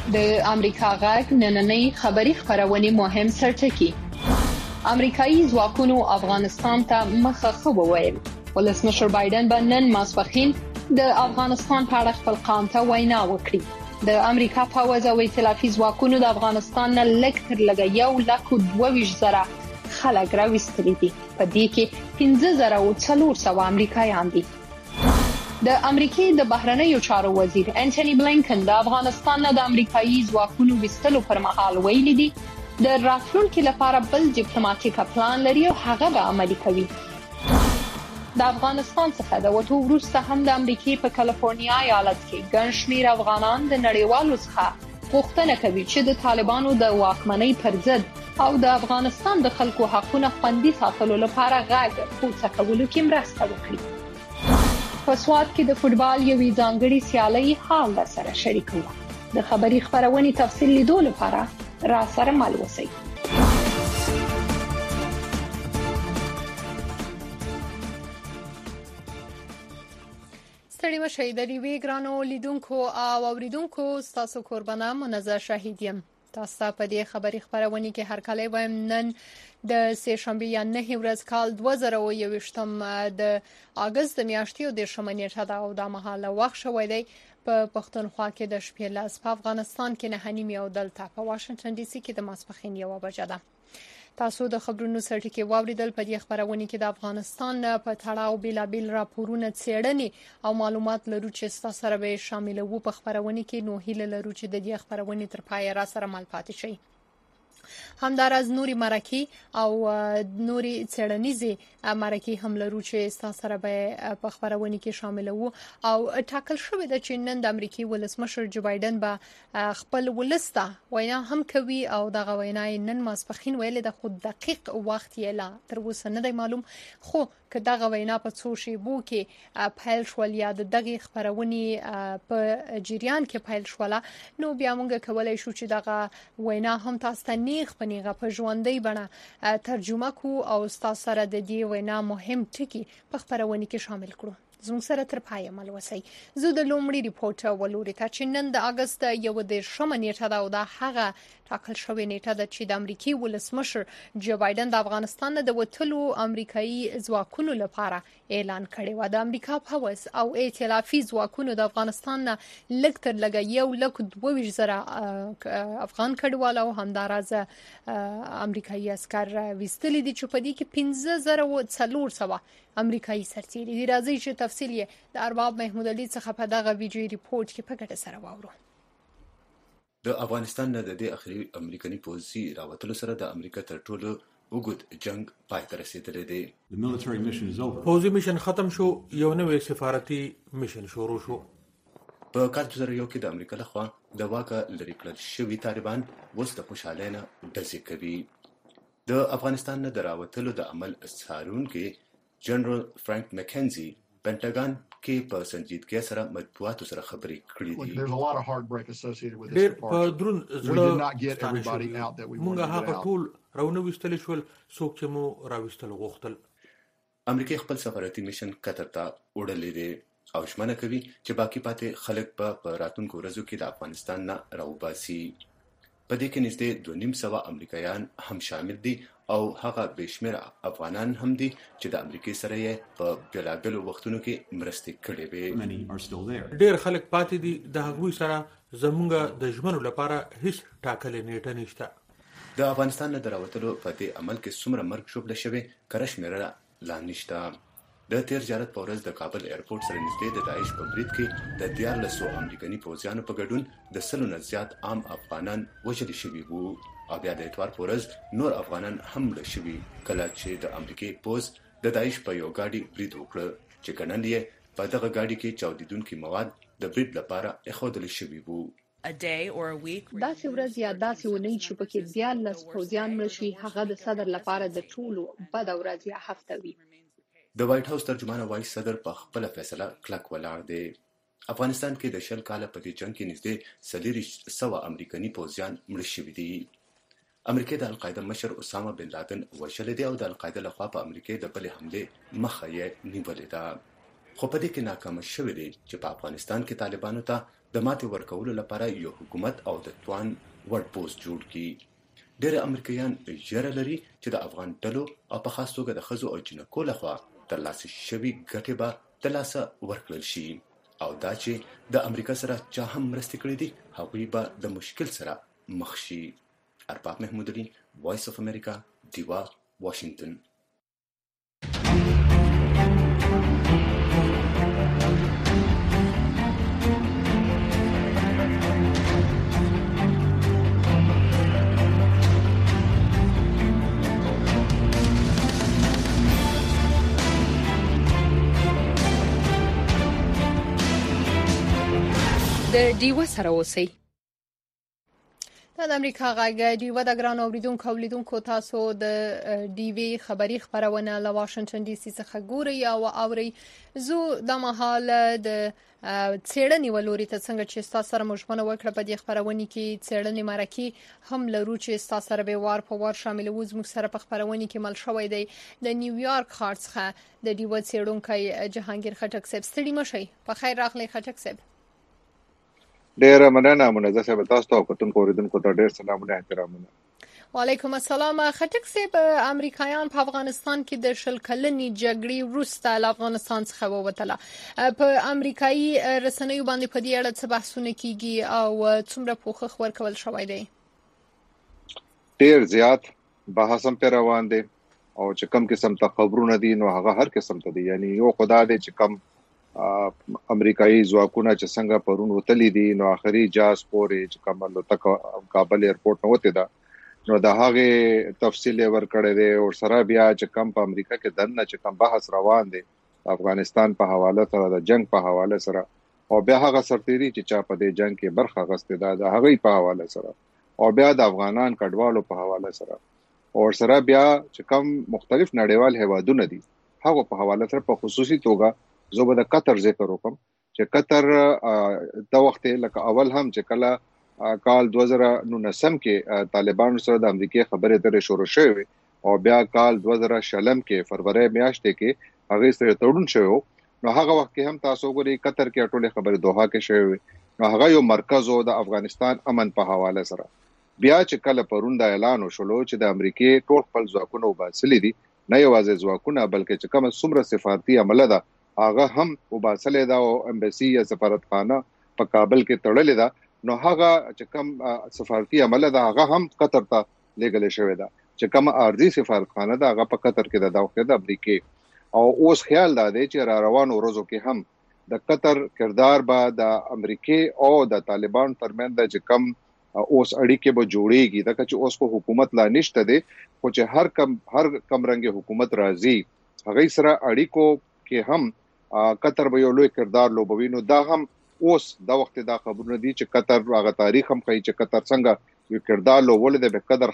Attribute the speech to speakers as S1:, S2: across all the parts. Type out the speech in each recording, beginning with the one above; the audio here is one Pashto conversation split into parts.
S1: د امریکا غږ نننۍ خبری خبرونه مهم سرټکی. امریکایي ځواکونو افغانستان ته مخه وویل. ولسمشر بایدن به نن ماسپخین د افغانستان په اړه خپل قوم ته وینا وکړي. د امریکا پوځ او ائتلافي ځواکونو د افغانستان نه لږ تر لږه 1,22,000 خلک راوستلي دي. په دې کې 15,400 امریکایان دي. د امریکای د بهرنیو چارو وزیر انټونی بلینکن د افغانستان نه د امریکایي ځواکونو وستلو پر مهال ویلي دي د راتلونکو لپاره بل ډیپلوماټیک پلان لري او هغه به عملي کوي. د افغانستان څخه د وټو وروسته هم د امریکای په کالیفورنیا ایالت کې ګڼ شمېر افغانان د نړیوالو څخه غوښتنه کوي چې د طالبانو د واکمنۍ پر ضد او د افغانستان د خلکو حقوقو خوندي ساتلو لپاره غږ پورته کولو کې مرسته وکړي. په سواد کې د فوتبال یوې ځانګړي سیالۍ حال سره شریکو. د خبری خبرونې تفصیل لیدو لپاره را سره مل اوسئ. ستړي مشئ د ریوی ګرانو لیدونکو او اوریدونکو تاسو قربانه منزه شهید یم. تاسو په دې خبری خبرونه کې هر کله وایم نن د سه شنبه یا 9 ورځ کال 2021 د اگست میاشتې او د شمنیټه دا او د مهاله وخت شوې دی په پښتونخوا کې د شپې لاس په افغانستان کې نه هنیم یو دلته په واشنگټن ډي سي کې د ماسپخین یو بجه ده. تاسو د خبرونو سرټکی واوریدل. په دې خبرونه کې د افغانستان په تړاو بیلابیل راپورونه څېړنې او معلومات لرو چې تاسو سره به شامل وو. په خبرونه کې نو هیله لرو چې د دې خبرونه تر پای را سره مل پاتې شي. همدارز نوري مرکي او نوري څېړنیزي مرکي هم لرو چې تاسو سره به په خبرونه کې شامل وو او ټاکل شوې ده چې نن د امریکای ولسمشر جو بایدن به خپل ولسته وینا هم کوي او د غوینای نن ماسپخین ویل د خود دقیق وخت یې لا تر اوسه نه دی معلوم. خو که دغه وینا په څو شیبو کې پیل شول یا دغه خبرونه په جریان کې پیل شول نو بیا موږ کولای شو چې دغه وینا هم تاسو ته نیغ پنیغه په ژوندۍ بڼه ترجمه کو او تاسو سره د دې وینا مهم ټکي په خبرونه کې شامل کړو. زموږ سره تر پای عمل وسی. زه د لومړي ریپورت ولوري ته چې نن د اگست یو د شمنیټه دا او د هغه ټاکل شوې نیټه د چې د امریکای ولسمشر جو بایدن د افغانستان د وټلو امریکایي ځواکونو لپاره اعلان کړی و. د امریکا پوځ او ائتلافي ځواکونو د افغانستان نه لږ تر لږه 1,22,000 افغان کډوال او همدارز امریکایي عسكر وستلي دي چې په دې کې 15,400 امریکایي سرتیري دي. راځي چې تفصیل یې د ارباب محمود علي څخه په دغه ویډیو ریپورت کې په ګټه سره واورو.
S2: د افغانستان نه د دې اخري امریکایي پوځي راوتلو سره د امریکا تر ټولو وګړي جنگ پای ته رسیدلی دی.
S3: پوځي میشن ختم شو. یو نوې سفارتي میشن شروع شو.
S2: په کال 2001 کې د امریکا لخوا د واکه لري کړل شوي طالبان اوس د خوشاله نه ډزې کوي. د افغانستان نه د راوتلو د عمل څارونکي جنرال فرانک مکنزي پینټاګان کې په سنجیدګۍ سره مطبوعاتو سره خبرې کړې دي.
S3: ډېر په درون زړه موږ هغه ټول راونوستل شول څوک چې مو راوستل غوښتل.
S2: امریکا خپل سفارتي میشن قطر ته وړلې دي او شمنه کوي چې باقی پاتې خلک په راتلونکو ورځو کې د افغانستان نه راوباسي. په دې کې نږدې 2,500 امریکایان هم شامل دي او هغه بشمیره افغانان هم دي چې د امریکای سره یې په بېلابېلو وختونو کې مرستې کړې وې.
S3: ډېر خلک پاتې دي. د هغوی سره زموږ د ژمنو لپاره هیڅ ټاکلې نیټه نشته.
S2: د افغانستان نه دراوتلو په دې عمل کې څومره مرګ شوبله شوی کره شمیره لا نشته. د تیر جارت په ورځ د کابل ایرپورټ سره نږدې د داعش په برید کې د 1400 امریکایي پوځیانو په ګډون د 100 نه زیات عام افغانان وژل شوي وو او بیا د اتوار په ورځ نور افغانان هم مړه شوي کله چې د امریکایي پوځ د داعش په یو ګاډي برید وکړ چې ګڼل یې په دغه ګاډي کې چاودیدونکي مواد د برید لپاره ایښودل شوي وو.
S1: داسې ورځ یا داسې ونی چې پکې 14 پوځیان مړه شي هغه د صدر لپاره د ټولو بد ورځ یا هفته وي.
S2: د وایټ هاوس ترجمان وایي صدر په خپل فیصله کلک ولاړ دی. افغانستان کې د شل کاله په دې جنگ کې نږدې 100 امریکایي پوځیان مړه شوي دي. امریکا د القاعده مشر اسامه بن لادن وژلی دی او د القاعده لخوا په امریکا د بلې حمله مخه یې نیولې ده. خو په دې کې ناکام شوی دی چې په افغانستان کې طالبانو ته د ماتې ورکولو لپاره یو حکومت او د توان وړ پوسټ جوړ کړي. ډېر امریکایان ژره لري چې د افغان ډلو او په خاص توګه د ښځو او جنکو لخوا ترلاسه شوي ګټې به د لاسه ورکړل شي او دا چې د امریکا سره چا هم مرستې کړې دي هغوی به د مشکل سره مخ شي. ارباب محمود علي، وایس اف امریکا، دیوا، واشنگتن.
S1: د دیوا سره اوسئ. د امریکا غږ دیوا د ګران اوریدونکو او لیدونکو تاسو د ډیوی خبری خبرونه له واشنگټن ډي سي څخه ګوري او اوري. زه د مهال د څېړنې ولوري ته څنګه چې تاسو سره مشمنه وکړه په دې خبرونه کې څېړنې مرکي هم لرو چې تاسو سره به وار په وار شامل وو. زموږ سره په خبرونه کې مل شوی دی د نیویارک ښار څخه د دیوا څېړونکی جهانگیر خټک صاحب. ستړي مشئ. په خیر راغلی خټک صاحب.
S4: ډیر مننه منزه صاحب، تاسو ته کوتونکو اوریدونکو ته ډیر سلامونه احترامونه.
S1: وعلیکم السلام. خټک صاحب، امریکایان په افغانستان کې د شل کلنې جګړې وروسته له افغانستان څخه ووتله. په امریکایي رسنیو باندې په دې اړه څه بحثونه کیږي او څومره پوښښ ورکول شوی دی؟
S4: ډیر زیات بحث هم روان دي او چې کم قسم ته خبرونه دي نو هغه هر قسم ته دي. یعنی یو خدا دې چې کم امریکایي ځواکونه چې څنګه پرون وتلی دي نو اخري جاز پورې چې کومه تک کابل ایرپورټ نه وته دا نو د هغه تفصیل ورکړی دی او سره بیا چې کم په امریکا کې دنه چې کم بحث روان دي افغانستان په حواله سره د جنگ په حواله سره او بیا هغه سرتيري چې چا په دې جنگ کې برخه غسته ده د هغه په حواله سره او بیا د افغانان کډوالو په حواله سره او سره بیا چې کم مختلف نړیوال هیوادونه دي هغه په حواله سره په خصوصي توګه زه به د قطر ذکر وکم چې قطر د وخت لکه اول هم چې کله کال 2019 کې طالبانو سره د امریکای خبرې اترې شروع شوې او بیا کال 2020 کې فروری میاشتې کې هغه سره تړون شوی نو هغه وخت کې هم تاسو ګوري قطر کې ټولې خبرې دوحه کې شوی نو هغه یو مرکز او د افغانستان امن په حواله سره بیا چې کله پرون د اعلان وشلو چې د امریکای ټول خپل ځواکونه وباسلې دي نه یوازې ځواکونه بلکې چې کوم څومره سفارتي عمله ده هغه هم وباسلې دا او امباسي یا سفارتخانه په کابل کې تړلې ده نو هغه چې کوم سفارتي عمله ده هغه هم قطر ته لګل شوی ده چې کوم ارضي سفارتخانه ده هغه په قطر کې ده او د امریکای او اوس خیال دا دی چې را روانو ورځو کې هم د قطر کردار به د امریکای او د طالبان ترمنځ چې کوم اوس اړیکې به جوړيږي دا چې اوس کو حکومت لا نشته دي خو چې هر کم رنګ حکومت راځي هغه سره اړیکو کې هم قطر به یو لوی کردار لوبوي نو دا هم اوس دا وخت دا خبرونه دي چې قطر هغه تاریخ هم کوي چې قطر څنګه یو کردار لوبول دي به قطر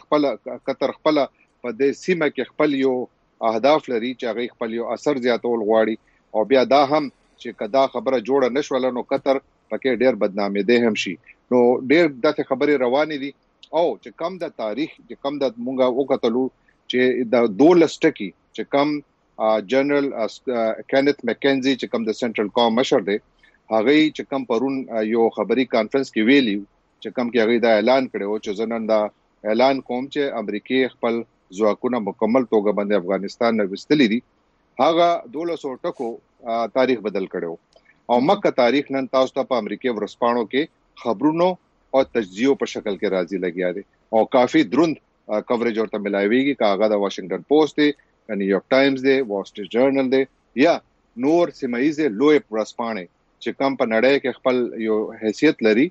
S4: خپل په دې سیمه کې خپل یو اهداف لري چې هغه خپل یو اثر زیاتول غواړي او بیا دا هم چې کدا خبره جوړه نشول نو قطر پکې ډېر بدنامي ده هم شي نو ډېر دغه خبرې روانې دي او چې کم د تاریخ چې کم د مونږه وکتلو چې د 12 ټکی چې کم جنرال کینث مکنزي چې کوم د سنټرل کام مشر دی هغه چې کوم پرون یو خبري کانفرنس کې ویلی چې کوم کې هغه دا اعلان کړو چې زنن دا اعلان کوم چې امریکای خپل ځواکونه مکمل توګه باندې افغانستان نه وستلی دي هغه 1200 ټکو تاریخ بدل کړو او مکه تاریخ نن تاسو ته په امریکای ورسپانو کې خبرونو او تجزیو په شکل کې راځي لګیا دي او کافي دروند کوریج ورته ملایويږي کاغه د واشنگټن پوسټ دی نیویارک ټایمز دی وال سټریټ جرنل دی یا نور سیمایزه لوی پرسپانه چې کم په نړۍ کې خپل یو حیثیت لري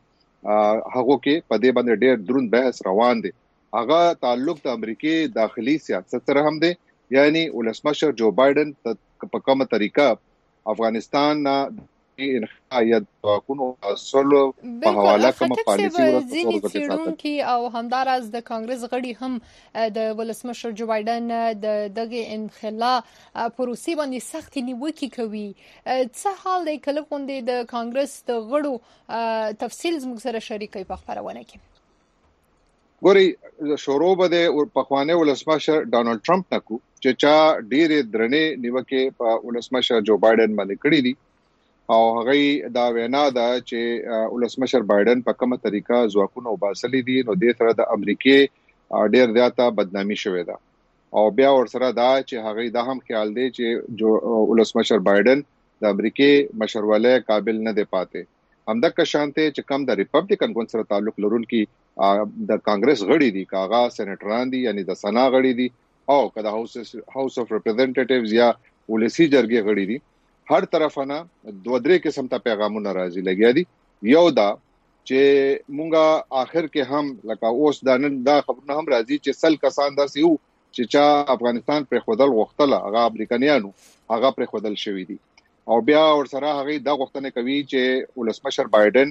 S4: هغه کې په دې باندې ډېر دروند بحث روان دي هغه تعلق د امریکای داخلي سیاست سره هم دی یعنی ولسمشر جو بایدن په کومه طریقه افغانستان انخایت واکونو اصل په حواله کوم پالیسي
S1: ورته او همدارس د کانګرس غړي هم د ولسمشر جو بایدن دغه انخلا پروسې باندې سخت نیوکه کوي څه حال دی کله غونډې د کانګرس د غړو تفصیل زموږ سره شریکي په خبرونه کې
S4: ګوري شروع بده په خوانه ولسمشر ډانلډ ټرمپ نکو چې چا ډېر درنې نیوکه په ولسمشر جو بایدن باندې کړې دي او هغه دا وینا ده چې ولسمشر بایدن په کومه طریقه ځواکونه وباسلې دي نو د سره د امریکای ډېر زیاته بدنامي شوې ده او بیا ورسره دا چې هغه دا هم خیال دی چې جو ولسمشر بایدن د امریکای مشرواله قابل نه دی پاتې همدغه شانته چې کم د ریپبلیکن ګوند سره تعلق لرونکي د کانګرس غړي دي کاغه سېنیټران دي یعنی د سنا غړي دي او کله هاوس اف ریپرزنټیټیوز یا ولسی جرګې غړي دي هر طرف نه دوه درې قسم ته پیغامونه راځي لګیا دي یو دا چې مونږه آخر کې هم لکه اوس دا خبرونه هم راځي چې سل کسان داسې یو چې چا افغانستان پر خودل غوښتل هغه امریکایانو هغه پر خودل شوی دي او بیا ورسره هغه د غوښتنه کوي چې ولسمشر بایدن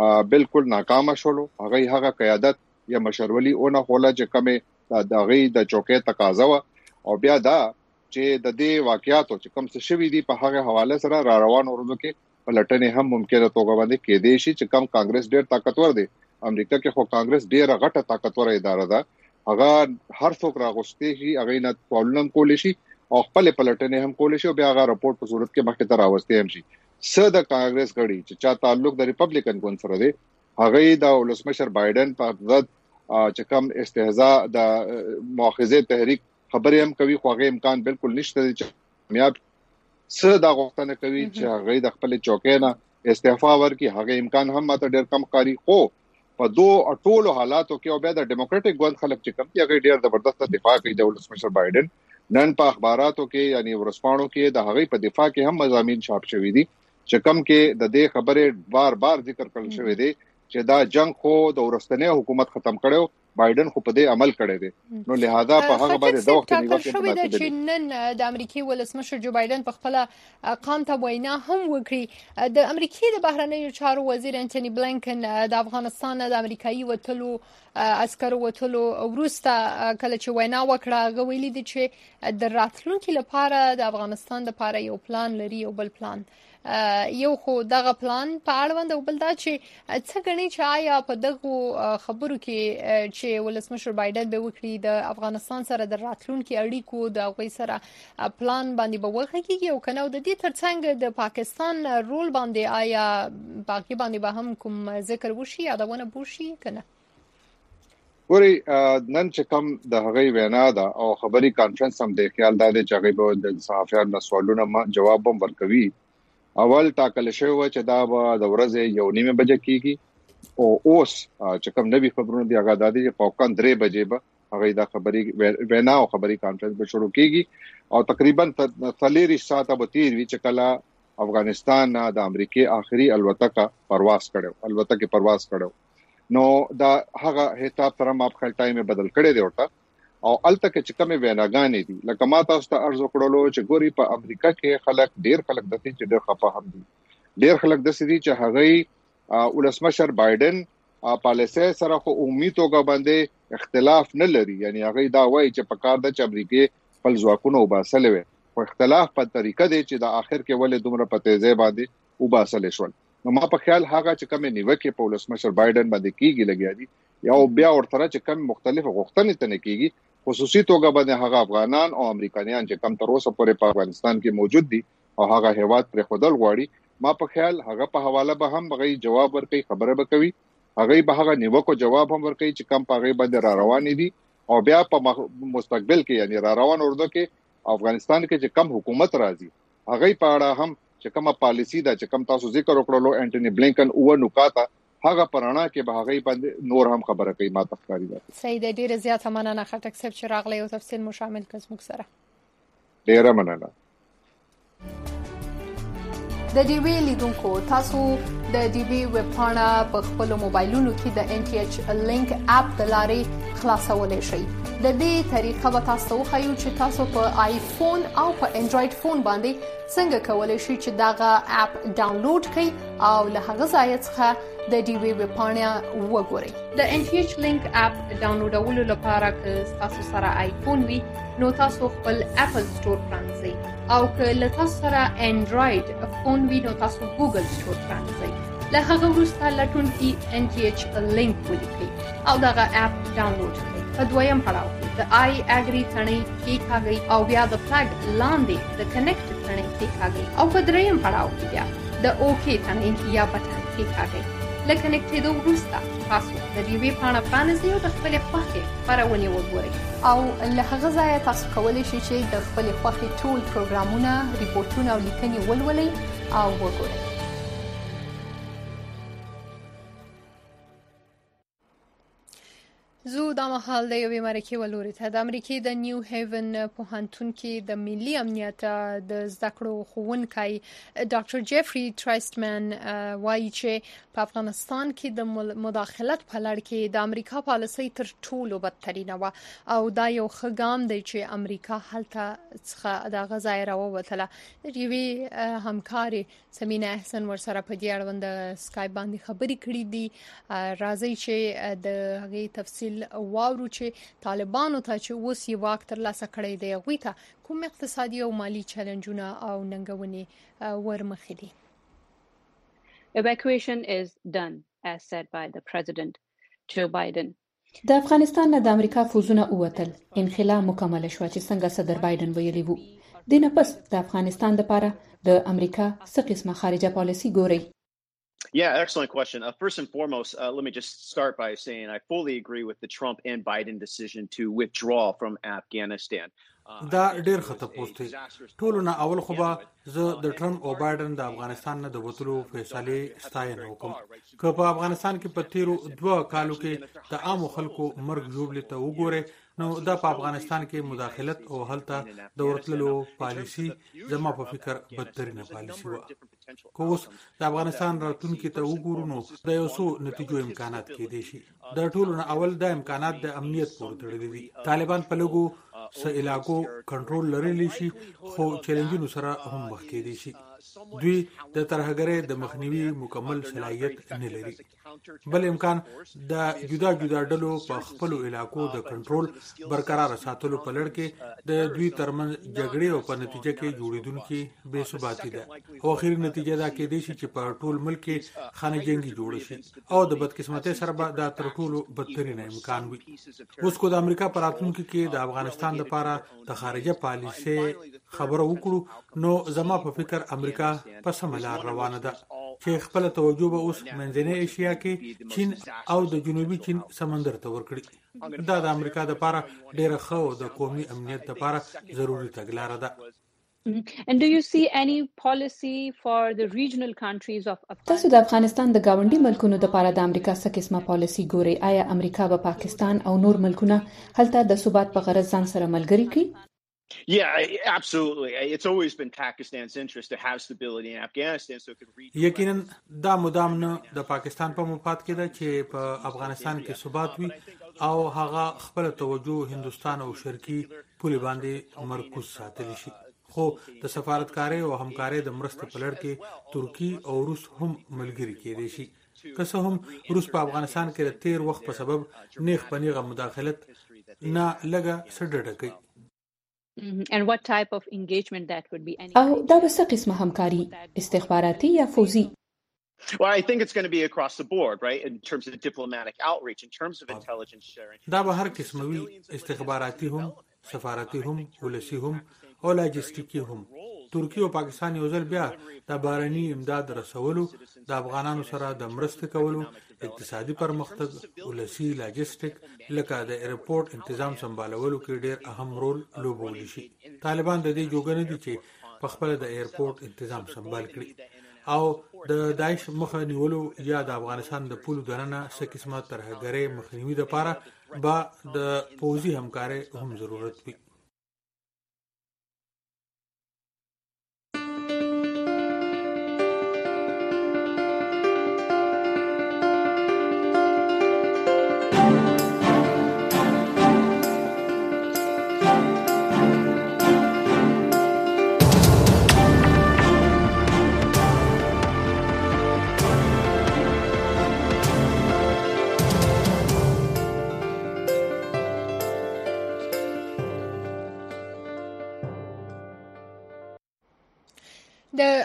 S4: بالکل ناکام شول هغه قیادت یا مشرولي اونه خوله چې کومه د هغه د چوکۍ تقاضا او بیا دا چې د دې واقعیاتو چې کوم څه شوي دي په هغه حواله سره را روان ورځو کې پلټنې هم ممکنه توګه باندې کې دي چې کم کانګرس ډېر طاقتور دی امریکا کې خو کانګرس ډېر غټه طاقتور اداره ده هغه هر څوک راغوستي شي هغه نه پرابلم کولی شي او خپل پلټنې هم کولې شو بیا هغه راپورټ په صورت کې مخکې تر راوستي هم شي څه د کانګرس غړي چې چا تعلق د ریپبلیکن ګوند سره دی هغه د ولسمشر بایدن په ضد چې کوم استهزاء د مؤاخذه تحریک خبرې هم کوي خو هغه امکان بالکل نشته چې کامیاب څه د غوښتنه کوي چې هغه د خپل چوکۍ نه استعفا ورکړي هغه امکان هم ماته ډېر کم کاری خو په دوه ټولو حالاتو کې او بیا د ډیموکراټک ګوند خلک چې کوم هغه ډېر زبردست دفاع کوي د ولسمشر بایدن نن په اخباراتو کې یعنی ورسپانو کې د هغه په دفاع کې هم مضامین چاپ شوي دي چې کم کې د دې خبره بار ذکر کړل شوی دی چې دا جنگ خو د ورستنې حکومت ختم کړو بایدن خو په دې عمل کړی دی نو لہذا په هغه باندې د وخت نیوکه
S1: چې نن د امریکای ولسمشر جو بایدن په خپل قام ته وینا هم وکړي د امریکای د بهرنیو چارو وزیر انټونی بلینکن د افغانستان د امریکایي وټلو عسکرو وټلو وروسته کله چې وینا وکړه غوېلې دي چې د راتلونکو لپاره د افغانستان لپاره یو پلان لري او بل پلان یو خو دغه پلان په اړوند او بل دا چې څه غني چې آیا په دغه خبرو کې چې ولسمشر بایدن به وکړي د افغانستان سره د راتلونکو اړیکو د غوي سره پلان باندې به وغږیږي او کنه د دې ترڅنګ د پاکستان رول باندې آیا باقي باندې به هم کوم ذکر وشي یا دونه بوشي کنه
S4: ګوري نن چې کوم د هغې وینا ده او خبري کانفرنس هم د خیال دا چې هغه به د صحافیانو سوالونو جواب هم ورکوي اول ټاکل شوی چې دا به د ورځې 1:30 بجې کیږي او اوس چې کوم نوي خبرونه دی هغه د دې په وخت 3 بجې به هغه دا خبري وینا او خبري کانفرنس به شروع کیږي او تقریبا 3 ساعته به تیر وی چې کله افغانستان د امریکای آخري الوتکه پرواز کړو نو دا هغه حساب سره ما په ټایم بدل کړی دی ورته او الته چې کومه ویناګانې دي لکه ما تاسو ته عرض وکړلو چې ګوري په امریکا کې ډېر خلک د دې چې ډېر خپه هم دي ډېر خلک د دې چې هغه ولسمشر بایدن پالیسي سره خو امید توګه باندې اختلاف نه لري یعنی هغه دا وایي چې په کار د چې امریکای خپل ځواکونه وباسل وي خو اختلاف په طریقه دی چې د اخر کې ولې دومره په تیزه باندې وباسل شول نو ما په خیال هغه چې کوم نیوکه په ولسمشر بایدن باندې کیږي لګیا دي یا بیا ورته چې کوم مختلف غوښتنې تنه کیږي خصوصي توګه باندې هغه افغانان او امریکایان چې کم تر اوسه پورې په افغانستان کې موجود دي او هغه هیواد پر خودل غواړي ما په خیال هغه په حواله به هم بغي جواب ورکړي خبره به کوي هغه به هغه نیوکو جواب هم ورکړي چې کم پاغي باندې را روان دي او بیا په مستقبل کې یعنی را روان ورده کې افغانستان کې چې کم حکومت راځي هغه په اړه هم چې کومه پالیسی دا چې کم تاسو ذکر وکړلو انټونی بلینکن او نکاته هغه پرانا کې به هغه باندې نور هم خبره کوي ما تفکاری ده
S1: سید ډیر زیات مننه خټک صاحب چې راغلی او تفصیل مو شامل کړ موږ سره
S4: ډیر مننه
S1: د ډي وی لیدونکو تاسو د ډي وی ویب پاڼه په خپل موبایلونو کې د NTH لینک اپ د لارې خلاصولای شئ د دې طریقه به تاسو خو چې تاسو په آیفون او په انډراید فون باندې څنګه کولای شئ چې داغه اپ ډاونلوډ کړئ او له هغه ځای څخه د ډي وی ویب پاڼه وګورئ د NTH لینک اپ ډاونلوډولو لپاره که تاسو سره آیفون وي نو تاسو خپل اپل سٹور پرانځئ او که له تاسو سره انډراید فون وي نو تاسو ګوګل سٹور پرانځئ له هغه وروسته لټونکي NTH لینک ولیکئ او دغه اپ ډاونلوډ کړئ. په دویم پړاو کې د آی اګری تڼۍ کېکاږئ او بیا د فلګ لاندې د کنیکټ تڼۍ کېکاږئ او په دریم پړاو کې بیا د اوکې تڼۍ یا بټن کېکاږئ. له کنیکټېدو وروسته تاسو د یوې پاڼه پرانیزئ او د خپلې خوښې خپرونې وګورئ او له هغه ځایه تاسو کولی شئ چې د خپلې خوښې ټول پروګرامونه، ریپورټونه او لیکنې ولولئ او وګورئ. زه د مهال د یوې مرکې ولوري ته د امریکې د نیو هیون پوهنتون کې د ملي امنیت د زده کړو ښوونکی ډاکټر جیفري ټرایستمن وایي چې په افغانستان کې د مداخلت په لړ کې د امریکا پالیسۍ تر ټولو بدترینه وه او دا یو ښه ګام دی چې امریکا هلته څخه د هغه ځای راووتله. د یوې همکارې سمینه احسن ورسره په دې اړوند سکایپ باندې خبرې کړې دي. راځئ چې د هغې تفصیل واورو چې طالبانو ته چې اوس یې واک ترلاسه کړی دی هغوی ته کوم اقتصادي او مالي چلنجونه او ننګونې ورمخې دي.
S5: Evacuation is done, as said by the President Joe Biden.
S6: د افغانستان نه د امریکا فوزونه اوتل انخلا مکمل شو چې څنګه صدر بایدن ویلي وو. د نه پس د افغانستان لپاره د امریکا څه قسمه خارجه پالیسي ګوري؟
S7: Yeah, excellent question. First and foremost, let me just start by saying I fully agree with the Trump and Biden decision to withdraw from Afghanistan.
S3: دا ډېر ښه تپوس دی. ټولو نه اول خو به زه د ټرمپ او بایدن د افغانستان نه د وتلو فیصلې ستاینه وکړم. که په افغانستان کې په تیرو 2 کالو کې د عامو خلکو مرګ ژوبلې ته وګورئ نو دا په افغانستان کې مداخلت او هلته د ورتللو پالیسي زما په فکر بدترینه پالیسي وه. که اوس د افغانستان راتلونکي ته وګورو نو د یو څو نتیجو امکانات کېدای شي. د ټولو نه اول دا امکانات د امنیت پورې تړلي دي. طالبان په لږو څه علاقو کنټرول لرلی شي خو چیلنجونو سره هم مخ کېدای شي. دوی د ترهګرۍ د مخنیوي مکمل صلاحیت نه لري. بل امکان د جدا جدا ډلو په خپل علاقو د کنټرول برقرار ساتلو په لړ کې د دوی ترمنځ جګړې او په نتیجه کې جوړیدونکې بې ثباتي ده او اخري نتیجه دا کېدای شي چې په ټول ملک کې خانه جنگي جوړ شي او د بدقسمتۍ سره به دا تر ټولو بدترین امکان وي. اوس کو د امریکا په راتلونکي کې د افغانستان لپاره د خارجه پالیسۍ خبره وکړو نو زما په فکر امریکا په سمه لار روانه ده چې خپل توجه به اوس منځنۍ ایشیا کې چین او د جنوبي چین سمندر ته ورکړي. دا د امریکا لپاره ډېره ښه او د قومي امنیت لپاره ضروري تګلاره ده.
S5: And do you see any policy for the regional countries of
S6: تاسو د افغانستان د گاونډي ملکونو لپاره د امریکا څه قسمه پالیسي ګوري؟ آیا امریکا به پاکستان او نور ملکونه هلته د ثبات په غرض ځان سره ملګري کړي؟
S7: Yeah, absolutely. It's always been Pakistan's interest to have stability in Afghanistan so it could reach.
S3: یقینا دا مدام نه د پاکستان په مفاد کې ده چې په افغانستان کې ثبات وي او هغه خپل توجه هندستان او شرقي پولې باندې مرکوز ساتلی شي. خو د سفارتکارۍ او همکارۍ د مرستې په لړ کې ترکی او روس هم ملګري کېدای شي. که څه هم روس په افغانستان کې د تیر وخت په سبب نیغ په نیغه مداخلت نه لګه سډډه کوي.
S5: And what type of engagement that would be?
S6: او دا به څه قسمه همکاري، استخباراتي یا فوزي؟
S7: Well, I think it's going to be across the board, right? In terms of diplomatic outreach, in terms of intelligence sharing.
S3: دا به هر قسمه وي، استخباراتي هم، سفارتي هم، ولسی هم او لاجستیکي هم. ترکیه او پاکستان یو ځل بیا د بارني امداد رسولو، د افغانانو سره د مرستې کولو، اقتصادي پرمختګ، ولسی لاجستیک لکه د ایرپورټ تنظیم سمبالولو کې ډېر اهم رول لوبولی شي. طالبان د دې جوګنه دي چې په خپل د ایرپورټ تنظیم سمبال کړي او د داعش مخه نیولو یا د افغانستان د پولو دننه څه قسمه ترهګرۍ مخنیوي لپاره به د پوځي همکارۍ هم ضرورت وي.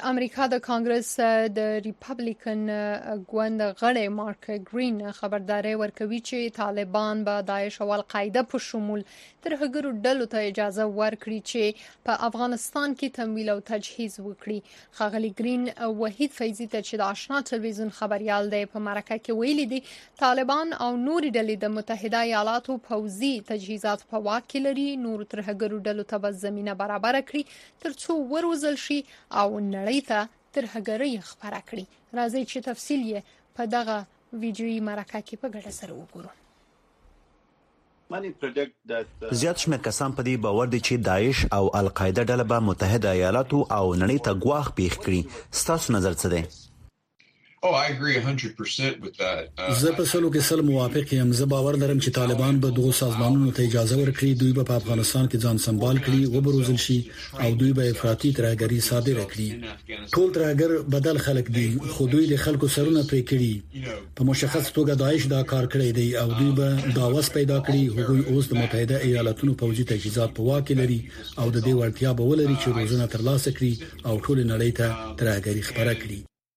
S1: امریکا د کانګرس د ریپبلیکن ګوند غړی مارک گرین خبرداري ورکوي چې طالبان به داعش او القاعده په شمول ترهګرو ډلو ته اجازه ورکړي چې په افغانستان کې تمویل او تجهیز وکړي. ښاغلي گرین وحید فیضی ته چې د آشنا ټلویزیون خبريال دی په مرکه کې ویلي دي طالبان او نور ډلې د متحده ایالاتو پوځي تجهیزات په واک کې لري. نور ترهګرو ډلو ته به زمينه برابر کړي ترڅو وروزل شي او نړۍ ته ترهګري خبره کړي. راځي چې تفصیل یې په دغه ویډیويي مرکه کې په ګډه سره وګورو.
S8: زیات شمېر کسان په دې باور دي چې داعش او القاعده ډله به متحده ایالاتو او نړۍ ته ګواښ پیښ کړي. ستاسو نظر څه دی؟
S9: Oh, I agree 100% with that.
S10: زه په سلو کې سل موافق یم. زه باور لرم چې طالبان به دغه سازمانونو ته اجازه ورکړي دوی به په افغانستان کې ځان سنبال کړي وبروزل شي او دوی به افراطي ترهګري صادره کړي. ټول ترهګر بدل خلک دي خو دوی د خلکو سرونه پرې کړي. په مشخص توګه داعش دا کار کړی دی او دوی به داوس پیدا کړي. هغوی اوس د متحده ایالاتونو پوځي تجهیزات په واک لري او د دې وړتیا به ولري چې روزنه ترلاسه کړي او ټول نړۍ ته ترهګري خبره کړي.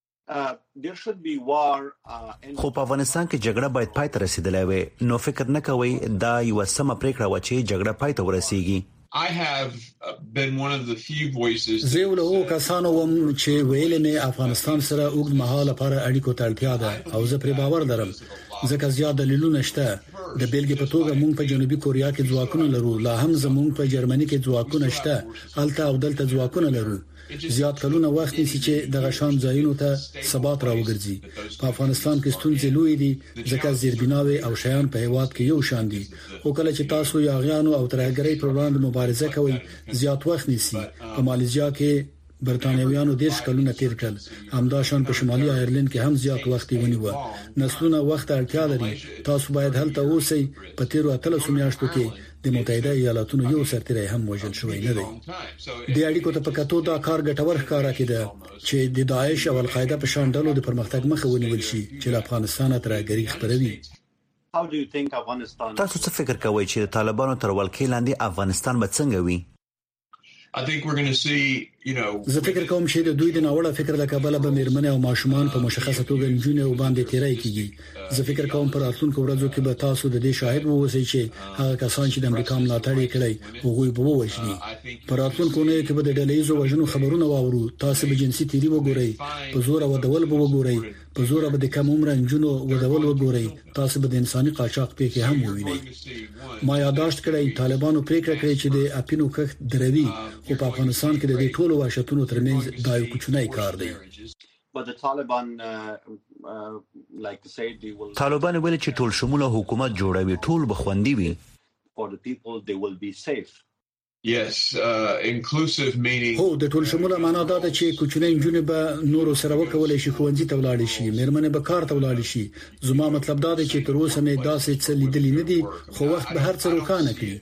S8: خو په افغانستان کې جګړه باید پای ته رسیدلې وي. نو فکر نه کوي دا یو سم پریکړه و چې جګړه پای ته ورسیږي؟
S9: I have been one of the few voices.
S10: زه له کسانو وم چې ویلې مې افغانستان سره اوږد مهاله لپاره اړیکو ته اړتیا ده او زه پرې باور لرم ځکه زیات دلیلونه شته. د بیلګې په توګه موږ په جنوبي کوریا کې ځواکونه لرو. لا هم زموږ په جرمني کې ځواکونه شته. هلته او دلته ځواکونه لرو. زیات کلونه وخت نیسي چې د غشان ځایونو ته ثبات راوګرځي. په افغانستان کې ستونزې لوی دي ځکه زیربناوي او شیان په هیواد کې یو شان دي. خو کله چې تاسو یاغیانو او ترهګرۍ پر وړاندې مبارزه کوئ زیات وخت نیسي. په مالیزیا کې برتانویانو 10 کلونه تیر کړل. همداشان په شمالي ایرلند کې هم زیات وخت ونیو. نسلونه وخت اړتیا لري. تاسو باید هلته اوسئ. په تیرو 13 میاشتو کې د متحده ایالاتونو یو سرتیری هم وژل شوی نه دی. د اړیکو ته پکاتو دا کار ګټور ښکارا کېده چې د داعش او القاعده په شان ډلو د پرمختګ مخه ونیول شي چې له افغانستان ترهګري خپروي.
S8: تاسو څه فکر کوئ چې د طالبانو تر ولکې لاندې افغانستان به څنګه وي؟
S9: I think we're going to see,
S10: زه فکر کوم چې د دوی د ناوړه فکر له کبله به میرمنې او ماشومان په مشخصه توګه نجونې وباندې تیرای کیږي. زه فکر کوم پر راتلونکو ورځو کې به تاسو د دې شاهد ووسئ چې هغه کسان چې د امریکا ملاتړ یې کړی هغوی به ووژني. پر راتلونکو نه کې به د ډلهیزو وژنو خبرونه واورو. تاسو به جنسي تیری وګورئ. په زور ودول به وګورئ. په زور به د کم عمر نجونو ودول وګورئ. تاسو به د انساني قاچاق پیښې هم ووینئ. ما یاداشت کړی طالبانو پریکړه کړې چې د اپینو کښت دروي. خو په افغانستان کې د دې ټولو وحشتونو ترمنځ دا یو کوچنی کار دی.
S8: طالبان ویل چې ټول شموله حکومت جوړوي. ټول بخوندي وي.
S9: Yes, inclusive meaning.
S10: هو د ټول شموله معنا دا ده چې کوچنی نجونې به نورو سره وکولای شي ښوونځي ته ولاړ شي. میرمنې به کار ته ولاړ شي. زما مطلب دا دی چې تر اوسه مې داسې څه لیدلې نه دي خو وخت به هر څه روښانه کړي.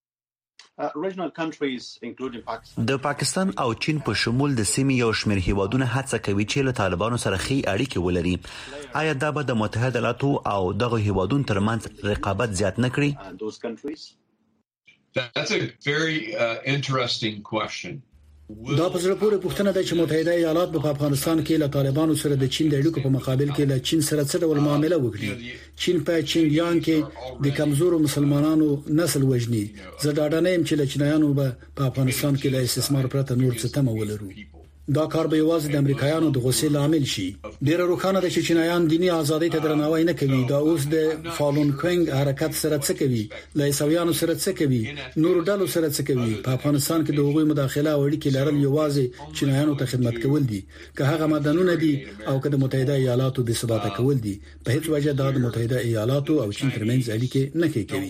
S8: د پاکستان او چین په شمول د سیمې یو شمېر هیوادونه هڅه کوي چې له طالبانو سره ښې اړیکې ولري. آیا دا به د متحده ایالاتو او دغه هیوادونو ترمنځ رقابت زیات نه کړي؟
S9: That's a very interesting question.
S10: دا په زړه پورې پوښتنه ده چې متحده ایالات په افغانستان کې له طالبانو سره د چین د اړیکو په مقابل کې له چین سره څه ډول معامله وکړي. چین په چینګیان کې د کمزورو مسلمانانو نسل وژني. زه ډاډه نه یم چې له چینایانو به په افغانستان کې له استثمار پرته نور څه تمه ولرو. دا کار به یوازې د امریکایانو د غوسې لامل شي. ډیره روښانه ده چې چینایان دینی ازادۍ ته درناوی نه کوي. دا اوس د فالون کوینګ حرکت سره څه کوي؟ له عیسویانو سره څه کوي؟ نور ډلو سره څه کوي؟ په افغانستان کې د هغوی مداخله او اړیکې لرل یوازې چینایانو ته خدمت کول دي. که هغه مدنونه دي او که د متحده ایالاتو بې ثباته کول دي. په هیڅ وجه دا د متحده ایالاتو او چین ترمنځ اړیکې نه کوي.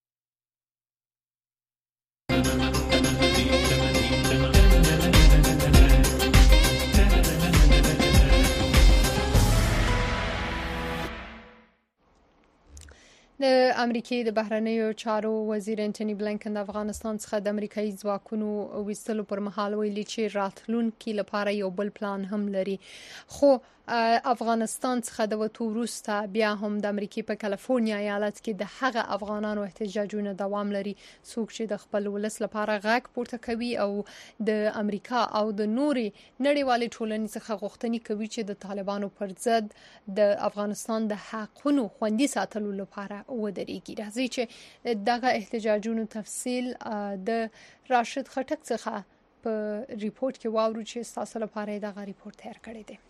S1: د امریکای د بهرنیو چارو وزیر انټونی بلینکن د افغانستان څخه د امریکایي ځواکونو ویستلو پر مهال ویلي چې راتلونکي لپاره یو بل پلان هم لري. خو افغانستان څخه د وټو وروسته بیا هم د امریکای په کالیفورنیا ایالت کې د هغه افغانانو احتجاجونه دوام لري څوک چې د خپل ولس لپاره غږ پورته کوي او د امریکا او د نوري نړیوالې ټولنې څخه غوښتنې کوي چې د طالبانو پر ضد د افغانستان د حقونو خوندي ساتلو لپاره ودرېږي. راځي چې دغه احتجاجونو تفصیل د راشد خټک څخه په ریپورت کې واورو چې تاسو لپاره دغه ریپورت تیار کړی دی.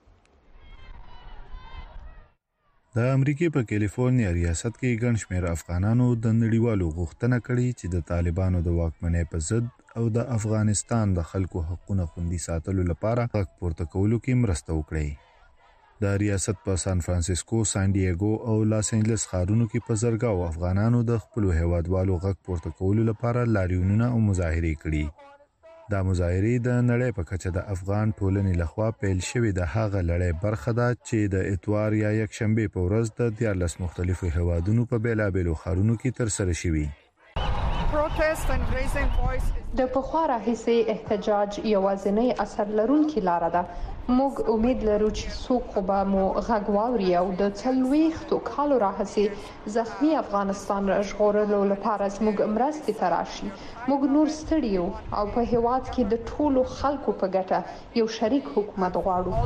S11: د امریکای په کالیفورنیا ریاست کې ګڼ شمېر افغانانو د نړیوالو غوښتنه کړې چې د طالبانو د واکمنۍ په ضد او د افغانستان د خلکو حقوقو خوندي ساتلو لپاره غږ پورته کولو کې مرسته وکړي. د ریاست په سان فرانسیسکو، سان ډیېګو او لاس انجلس ښارونو کې په زرګاو افغانانو د خپل هیوادوالو غږ پورته کولو لپاره لاریونونه او مظاهرې کړي. دا مظاهرې د نړۍ په کچه د افغان ټولنې لخوا پیل شوې د هغه لړۍ برخه ده چې د اتوار یا یکشنبه په ورځ د 14 مختلفو هیوادونو په بیلابیلو ښارونو کې ترسره شوې.
S6: د پخوا راهیسې احتجاج یوازینی اثر لرونکي لاره ده. موږ امید لرو چې څوک خو به مو غږ واوري او د 40 کالو راهیسې زخمی افغانستان ژغورلو لپاره زموږ مرستې ته راشي. موږ نور ستړي یو او په هیواد کې د ټولو خلکو په ګټه یو شریک حکومت غواړو.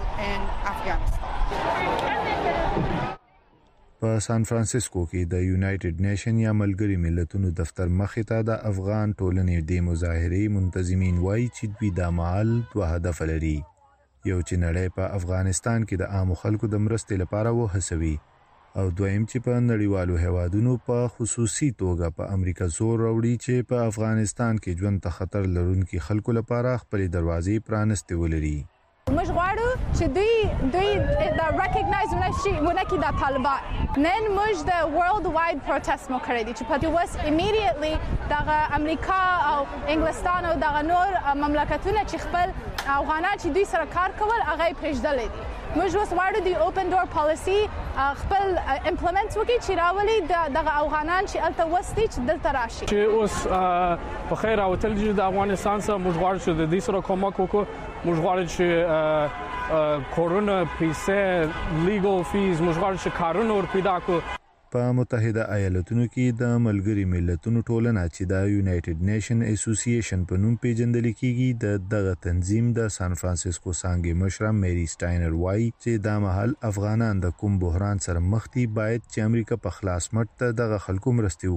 S11: په سان فرانسیسکو کې د یونایټډ نیشن یا ملګری ملتونو دفتر مخې ته د افغان ټولنې د مظاهرې منتظمین وایي چې دوی د عمل دوه هدف لري. یو چې نړۍ په افغانستان کې د عامو خلکو د مرستې لپاره وهڅوي او دویم چې په نړیوالو هیوادونو په خصوصي توګه په امریکا زور راوړي چې په افغانستان کې ژوند ته خطر لرونکي خلکو لپاره خپل دروازې پرانستې ولري.
S12: موږ غواړو چې دوی دا ریکګنایز ونکړي د طالبان. نن موږ د ورلد واید پروتست مو کړی دی چې په اوس ایمیډیټلی دغه امریکا او انګلستان او دغه نور مملکتونه چې خپل افغانان چې دوی سره کار کول هغه پرېږدلی دي. موږ اوس غواړو د اوپن ډور پالیسي خپل امپلیمنټ وکړي چې راولي دغه افغانان چې الته وستي چې دلته راشي.
S13: چې اوس په خیر راوتل دي د افغانستان څخه موږ غواړو چې د دې سره کومک وکړو. موږ غواړو چې کورونه پیسې لیګل فیز موږ غواړو چې کارونه ور پیدا کړو.
S11: په متحده ایالاتونو کې د ملګری ملتونو ټولنه چې د یونایټډ نیشن اسوسییشن په نوم پیژندل کیږي دغه تنظیم د سان فرانسیسکو څنګه مشره میری سټاینر وایي چې دا مهال افغانان د کوم بحران سره مخ دي باید چې امریکا په خلاص مټ ته دغه خلکو مرستې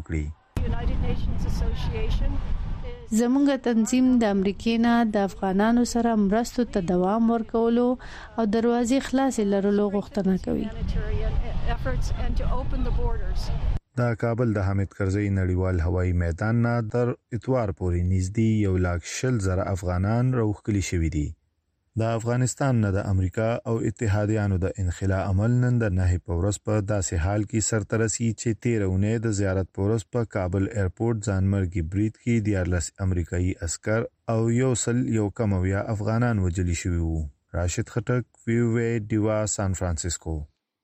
S11: وکړي.
S14: زموږ تنظیم د امریکای نه د افغانانو سره مرستو ته دوام ورکولو او دروازې خلاصې لرلو غوښتنه کوي.
S11: د کابل د حامد کرزي نړیوال هوایي میدان نه تر اتوار پورې نږدې 1,40,000 افغانان راوښکلي شوي دي. د افغانستان نه د امریکا او اتحادیانو د انخلا عمل نن د 9 په ورځ په داسې حال کې سرته رسي چې 13 اونۍ د زیارت په ورځ په کابل ایرپورټ ځانمرګي برید کې 14 امریکایي عسكر او 190 افغانان وژل شوي وو. راشد خټک، ویو ډیوا، سان فرانسیسکو.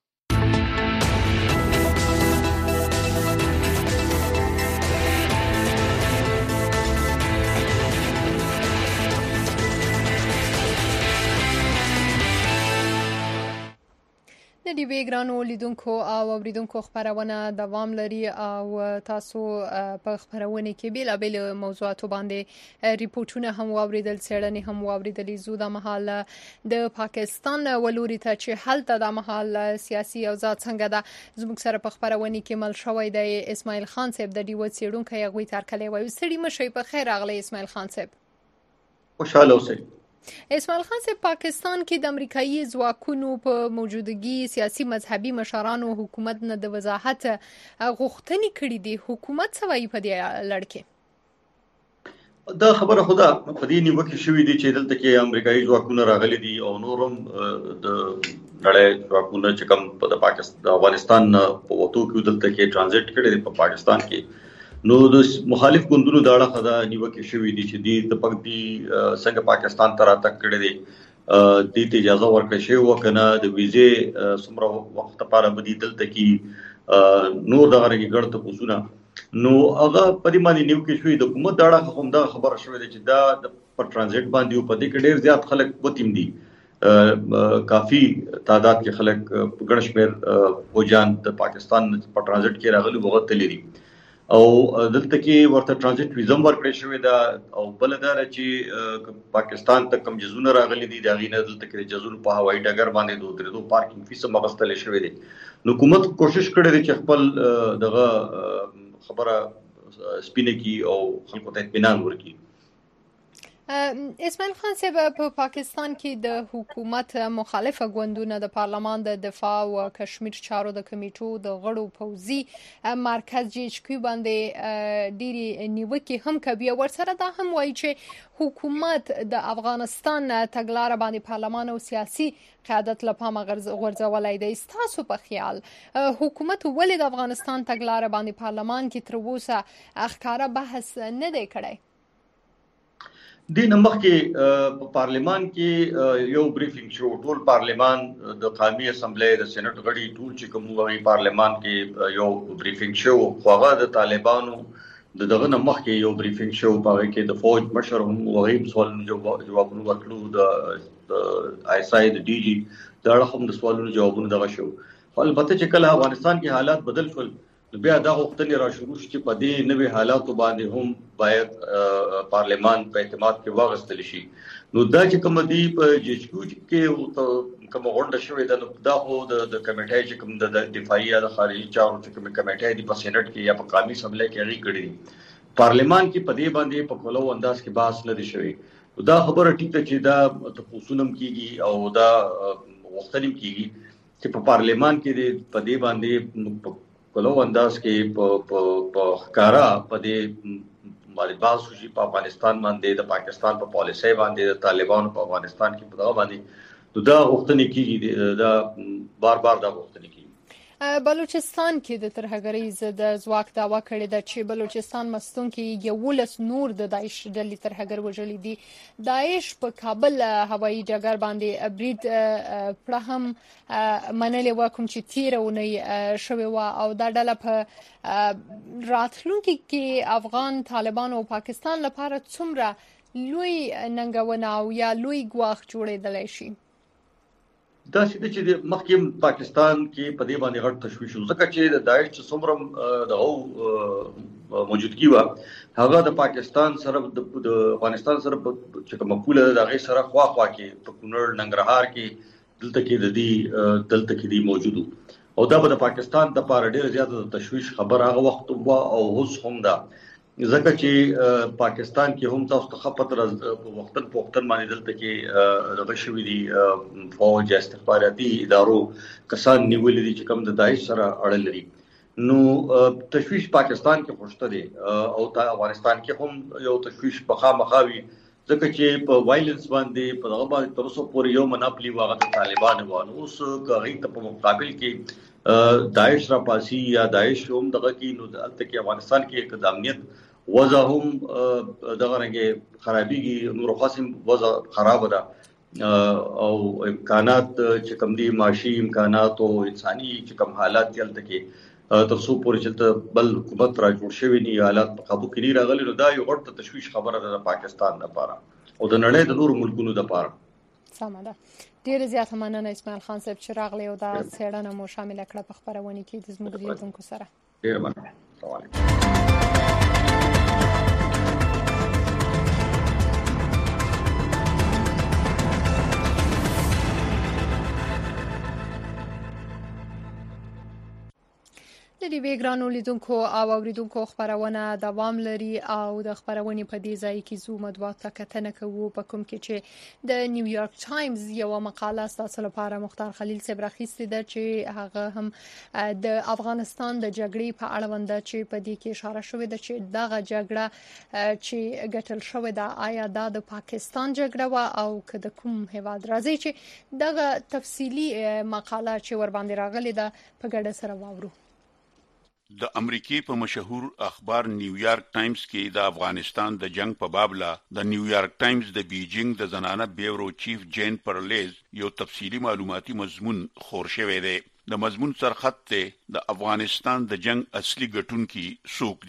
S1: د دې ویګرانو لیدونکو او اوریدونکو خبرونه دوام لري او تاسو په خبرونه کې بیلابل موضوعاتو باندې ریپورتونه هم واوریدل، څېړنې هم واوریدل. زو د محل د پاکستان ولوري ته چې هلته د محل سیاسي اوضاع څنګه ده زموږ سره په خبرونه کې مل شوی دی اسماعیل خان صاحب د دې وڅېړونکو یغوي ترکلې وایي. سړي مشي په خیر راغلی اسماعیل خان صاحب.
S15: خوشاله اوسئ.
S1: اسماعیل خان صاحب، پاکستان کې د امریکایي ځواکونو په موجودګي سیاسي مذهبي مشرانو حکومت نه د وضاحت غوښتنې کړې دي. حکومت څه وایي په دې لړ کې؟
S15: دا خبره خدا په دې نیوکه شوې دي چې دلته کې امریکایي ځواکونه راغلي دي او نورم د نړۍ ځواکونه چې کوم په پاکستان د افغانستان په وټو کې دلته کې ترانزیت کړي دي په پاکستان کې. نو د مخالف ګوندونو د اړه خدا نیوکه شوې دي چې د پکتي څنګه پاکستان ته راتګ کړي دي د اجازه ورکړې شوی وکنه د ویزه سمره وخت لپاره بدی دلته کې نور دغه ګړته پوسونه نو هغه په دې باندې نیوکه شوې د حکومت د اړه هم دا خبره شوې ده چې دا د پر ترانزیت باندې په دې کې ډېر زیات خلک وتیم دي کافی تعداد کې خلک ګڼشمیر فوجان د پاکستان په ترانزیت کې راغلي وغه تللی دي او دلته کې ورته ترانزیت ویزم ورکړی شوی دا او بل دا چې پاکستان ته کم جزونه راغلي دي دا غینه دلته کې جزونه په هوایي ډګر باندې دوه درې پارکینګ فیس مغستل شوی دي نو حکومت کوشش کړی دی چې خپل دغه خبره سپینه کی او خلکو ته اطمینان ورکړي
S1: اسماعیل خان صاحب په پاکستان کې د حکومت مخالفه ګوندونه د پارلمان د دفاع او کشمیر چارو د کمیټو د غړو پوزي مرکز جی ایچ کیو باندې ډيري نیوکه هم کوي ورسره دا هم وایي چې حکومت د افغانستان تګلارې باندې پارلمان او سیاسي قیادت لپاره غورځولای دی تاسو په خیال حکومت ولې د افغانستان تګلارې باندې پارلمان کې تر اوسه اخکاره بحث نه دی کړی
S15: دین مخکې په پارلمان کې یو بریفینګ شو ټول پارلمان د قومي اسمبلی د سېنات غړي ټول چې کوم وایي پارلمان کې یو بریفینګ شو خو د طالبانو دغه مخکې یو بریفینګ شو په کې د فوج مشر هم وایي سوالونو جوابونه ورکړو د آی اس آی د ډي جی دا هم د سوالونو جوابونه دغه شو البته چې کله افغانستان کې حالات بدل شول بیا دا غوښتنې را شروع شي چې په دې نوې حالاتو باندې هم باید پارلمان په اعتماد کې واغستل شي نو دا چې کوم دی په جی ایچ کیو کې کوم غونډه شوې ده دا خو د کمیټې چې کوم د دفاعي یا د خارجي چارو چې کوم کمیټې دی په سېنات کې یا په قومي اسمبلی کې هغه کړی پارلمان کې په دې باندې په کولو انداز کې بحث نه دی شوی دا خبره ټیک ده چې دا تاسوونم کیږي او دا وختنیم کیږي چې په پارلمان کې په دې باندې کولو انداز کې په ښکارا په دې باندې بحث وشي په افغانستان باندې د پاکستان په پالیسي باندې د طالبانو په افغانستان کې په دغه باندې دا غوښتنې کیږي دا بار دا غوښتنې کیږي
S1: بلوچستان کې د ترهګرۍ ضد ځواک دعوا کړې ده چې بلوچستان مستون کې 11 نور د داعش ډلې ترهګر وژلي دي داعش په کابل هوایي ډګر باندې برید پر هم منلې وکم چې تیرونه شوی و او دا ډله په راتلونکي کې افغان طالبان او پاکستان لپاره څومره لوی ننګونه او یا لوی ګواښ جوړېدلی شي
S15: دا چې مخکې پاکستان کې په دې باندې غټ تشویش ځکه چې د داعش چې څومره د موجودګي و هغه د پاکستان سره د افغانستان سره چې کوم مقوله د هغه سره خوا کې په کونړ ننګرهار کې دلته کې دی موجود او دا د پاکستان د لپاره ډېر زیاته تشویش خبر هغه وخت او اوس هم ده ځکه چې پاکستان کې هم تاسو ته خپت وختن باندې دلته کې دغه شوی دي فوج استخباراتي ادارو کسان نیولې دي چې کوم د داعش سره اړه لري نو تشویش پاکستان کې خوشته دي او افغانستان کې هم یو تشویش مخاوي ځکه چې په وایلنس باندې په دغه باندې تر اوسه پورې یو مناپلی واغ د طالبان وانه اوس کوي ته په مقابل کې داعش را پاسي یا داعش هم دغه کې نو دلته کې افغانستان کې اقدامیت وضع هم دغه رنګه خرابيږي نور خاصم وضع خراب ده او امکانات چې کوم دي معاشي امکانات او انساني چې کوم حالات دلته کې تر څو پورې چې بل حکومت را جوړ شوی نه حالات په قابو کې نه راغلي نو دا یو غټ تشویش خبره ده د پاکستان لپاره او د نړۍ د نور ملکونو لپاره
S1: سمه ده ډیر زیات مننه اسماعیل خان صاحب چې راغلی او دا څېړنه مو شامل کړه په خبرونه کې د زموږ لیدونکو سره
S15: ډیر مننه
S1: د دې ویګرانو لیدونکو او اوریدونکو خبرونه دوام لري او د خبرونې په دې ځای کې زو مطبوعات ته کتنه کوو په کوم کې چې د نیویارک ټایمز یو مقاله ستاسو لپاره مختار خلیل صاحب راخیستې ده چې هغه هم د افغانستان د جګړې په اړه ونده چې په دې کې اشاره شوې ده چې دغه جګړه چې ګټل شوې ده آیا د پاکستان جګړه و او که د کوم هیواد راځي چې دغه تفصیلی مقاله چې ور باندې راغلي ده په ګډه سره واورو
S16: د امریکای په مشهور اخبار نیویارک ټایمز کې د افغانستان د جنگ په باب لا د نیویارک ټایمز د بیجینګ د زنانه بیورو چیف جین پرلیز یو تفصیلی معلوماتي مضمون خور شوی دی د مضمون سرخط ته د افغانستان د جنگ اصلي ګټونکي څوک دي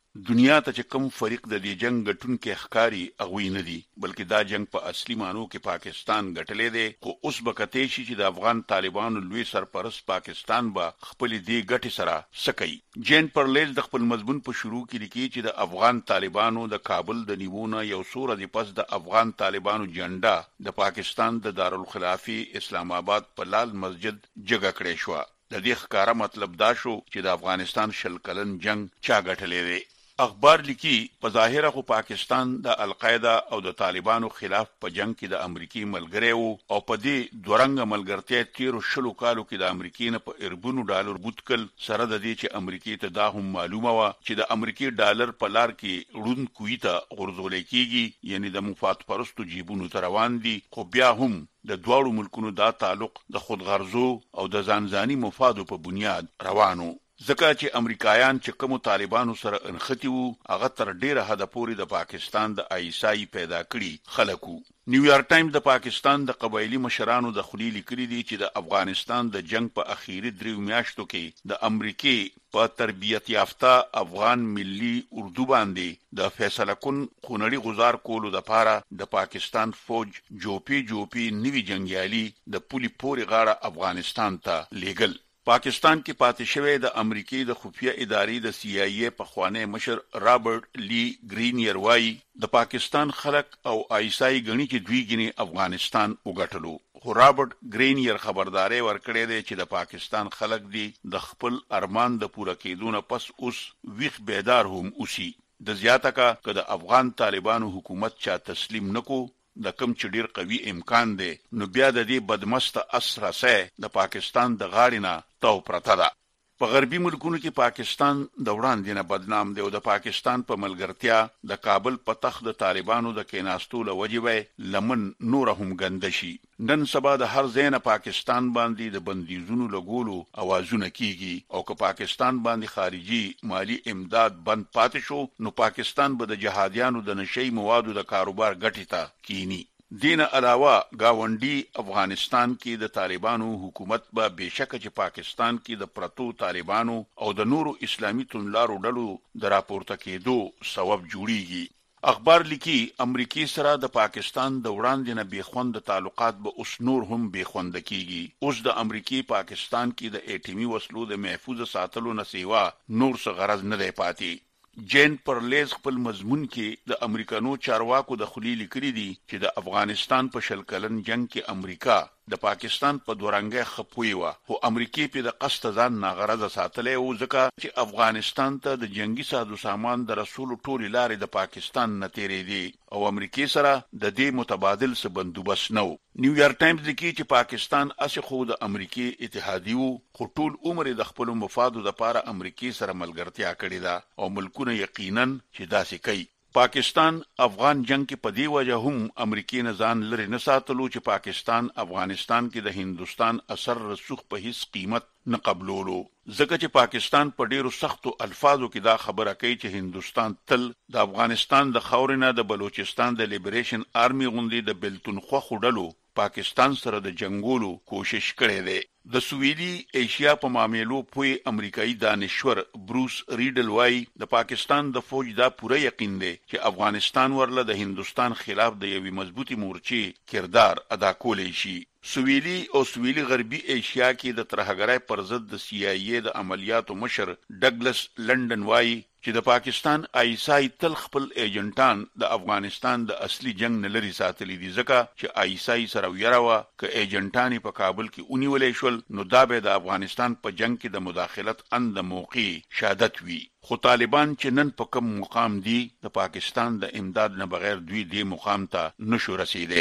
S16: دنیا ته چې کوم فریق د دې جنگ ګټونکو ښکاری اغوي نه دي بلکې دا جنگ په اصلي مانو کې پاکستان ګټلې دی خو اوس بکته شي چې د افغان طالبانو لوی سرپرست پاکستان با خپل دی ګټي سره سکی. جین پرلیز د خپل مضمون په شروع کې لیکي چې د افغان طالبانو د کابل د نیوونه یو سور د پس د افغان طالبانو جنډا د پاکستان د دارالخلافه اسلام آباد په لال مسجد جګه کړې شو. د دې ښکارا مطلب دا شو چې د افغانستان شل کلن جنگ چا ګټلې دی. اخبار لیکي په ظاهره خو پاکستان د القاعده او د طالبانو خلاف په جنگ کې د امریکای ملګری وو او په دې دورنګ ملګرتیا تیرو شلو کالو کې د امریکای نه په اربونو ډالر بوتکل سره د دې چې امریکای ته دا هم معلومه و چې د امریکای ډالر په لار کې رون کویته غرزول کېږي یعنی د مفاد پرستو جیبونو ته روان دي خو بیا هم د دواړو ملکونو دا تعلق د خودغرضو او د ځانځاني مفادو په بنیاد روانو. ځکه چې امریکایان چې کوم طالبانو سره انختی وو هغه تر ډیره حد پورې د پاکستان د آیسای پیدا کړي خلکو. نیویارک ټایمز د پاکستان د قبایلی مشرانو د خلیل کړي دي چې د افغانستان د جنگ په اخیری 3 میاشتو کې د امریکای په تربیت یافته افغان ملي اردو باندې د فیصله کن خونړي گزار کولو د پاره د پاکستان فوج جوپی نوی جنگیالي د پولی پوري غاړه افغانستان ته لیګل. پاکستان کې پاتې شوی د امریکای د خفیه ادارې د سی آی ای په خوانه مشر رابرټ لی گرینیر وای د پاکستان خلک او آیسای غني چې دوی غني افغانستان وګټلو. خو رابرټ گرینیر خبرداري ورکړې ده چې د پاکستان خلک دي د خپل ارمان د پوره کېدو نه پس اوس ویخ بیدار هم اوسي. د زیاته کا که د افغان طالبانو حکومت چا تسلیم نکو د کم چې ډیر قوي امکان دی نو بیا د دې بدمسته اسرسه د پاکستان د غاړې نه تو پرته ده. په غربي ملکونو کې پاکستان د وړاندې نه بدنام دی او د پاکستان په ملګرتیا د کابل په تخت د طالبانو د کېناستو له وجې لمن نور هم ګندشي. نن سبا د هر ځای نه پاکستان باندې د بندیزونو لګولو اوازونه کیږي او که پاکستان باندې خارجي مالی امداد بند پاتې شو نو پاکستان به د جهادیانو د نشئی موادو د کاروبار ګټې ته کینی. دین علاوه گاونډي افغانستان کې د طالبانو حکومت به بشک چې پاکستان کې د پرتو طالبانو او د نورو اسلامي تنلارو ډلو د راپورته کېدو سبب جوړیږي. اخبار لیکي امریکای سره د پاکستان د وړاندې نه بیخوند تعلقات به اوس نور هم بیخوند کیږي. اوس د امریکای پاکستان کې د اټیمي وسلو د محفوظ ساتلو نه سیوا نور څه غرض نه دی پاتې. جین پرلیز خپل مضمون کې د امریکانو چارواکو د خلیل کړي دي چې د افغانستان په شل کلن جنگ کې امریکا د پاکستان په دورانګه خپوي و او امریکای په د قصد ځان ناغرض ساتلې او ځکه چې افغانستان ته د جنگي سازو سامان د رسول ټولې لارې د پاکستان نه تیرې دي او امریکای سره د دې متبادل څه بندوبست نو. نیویارک ټایمز لیکي چې پاکستان اسه خو د امریکای اتحادیو خو ټول عمر د خپل مفادو لپاره امریکای سره ملګرتیا کړې ده او ملکونه یقینا چې داسې کوي. پاکستان افغان جنگ کې په دی وجه هم امریکای نه ځان لري نه ساتلو چې پاکستان افغانستان کې د هندستان اثر رسوخ په هیڅ قیمت نه قبولولو. ځکه چې پاکستان په ډیرو سختو الفاظو کې دا خبره کوي چې هندستان تل د افغانستان د خاورینه د بلوچستان د لیبریشن آرمي غوندي د بلتونخوا خډلو پاکستان سره د جنگولو کوشش کړي دي. د سویلي ایشیا په معاملو پوی امریکایي دانشور بروس ریډل وای د پاکستان د فوج دا پوره یقین دی چې افغانستان ورله د هندستان خلاف د یوې مضبوطی مورچې کردار ادا کولی شي. سویلي او سویلي غربي ایشیا کې د ترهګرۍ پر ضد د سی آی ای د عملیاتو مشر ډګلس لندن وای چې د پاکستان آیسای تل خپل ایجنټان د افغانستان د اصلي جنگ نه لري ساتلي دي ځکه چې آیسای سره ویراوه ک ایجنټان په کابل کې اونیولې شول نو دا به د افغانستان په جنگ کې د مداخلت اند موقع شهادت وی. خو طالبان چې نن په کوم مقام دي د پاکستان د امداد نه بغیر دوی دې مقام ته نشو رسیدي.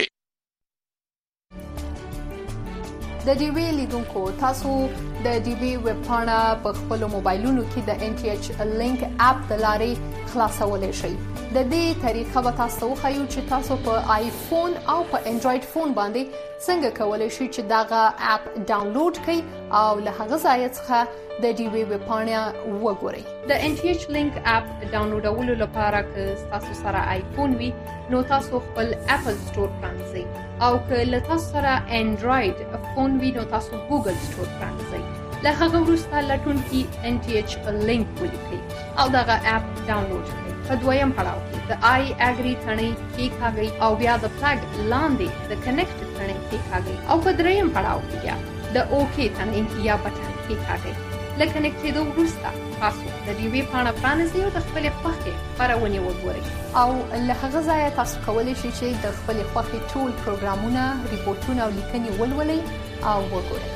S1: د ډي وی لیدونکو تاسو د ډي وی ویب پاڼه په خپل موبایلونو کې د ان ټي ایچ لینک اپ د لارې خلاصولای شئ. د دې طریقه به تاسو خو چې تاسو په آیفون او په انډراید فون باندې څنګه کولای شئ چې داغه اپ ډاونلوډ کړئ او له هغه ځای څخه د ډي وی ویب پاڼه وګورئ. د ان ټي ایچ لینک اپ ډاونلوډولو لپاره که تاسو سره آیفون وي نو تاسو خپل اپل سٹور پرانځئ او که له تاسو سره انډراید فون وي نو تاسو ګوګل سٹور پرانځئ. له هغه وروسته لټون کې ان ټي ایچ لینک ولیکئ
S6: او دغه اپ ډاونلوډ کړئ. په دویم پړاو کې د آی اګری تڼۍ کېکاږئ او بیا د فلګ لاندې د کنیکټ تڼۍ کېکاږئ او په دریم پړاو کې بیا د اوکې تڼۍ یا بټن کېکاږئ. له کنیکټېدو وروسته تاسو د ډیوې پاڼه پرانیزئ او د خپلې خوښې خپرونې وګورئ او له هغه ځایه تاسو کولی شئ چې د خپلې خوښې ټول پروګرامونه، ریپورټونه او لیکنې ولولئ او وګورئ.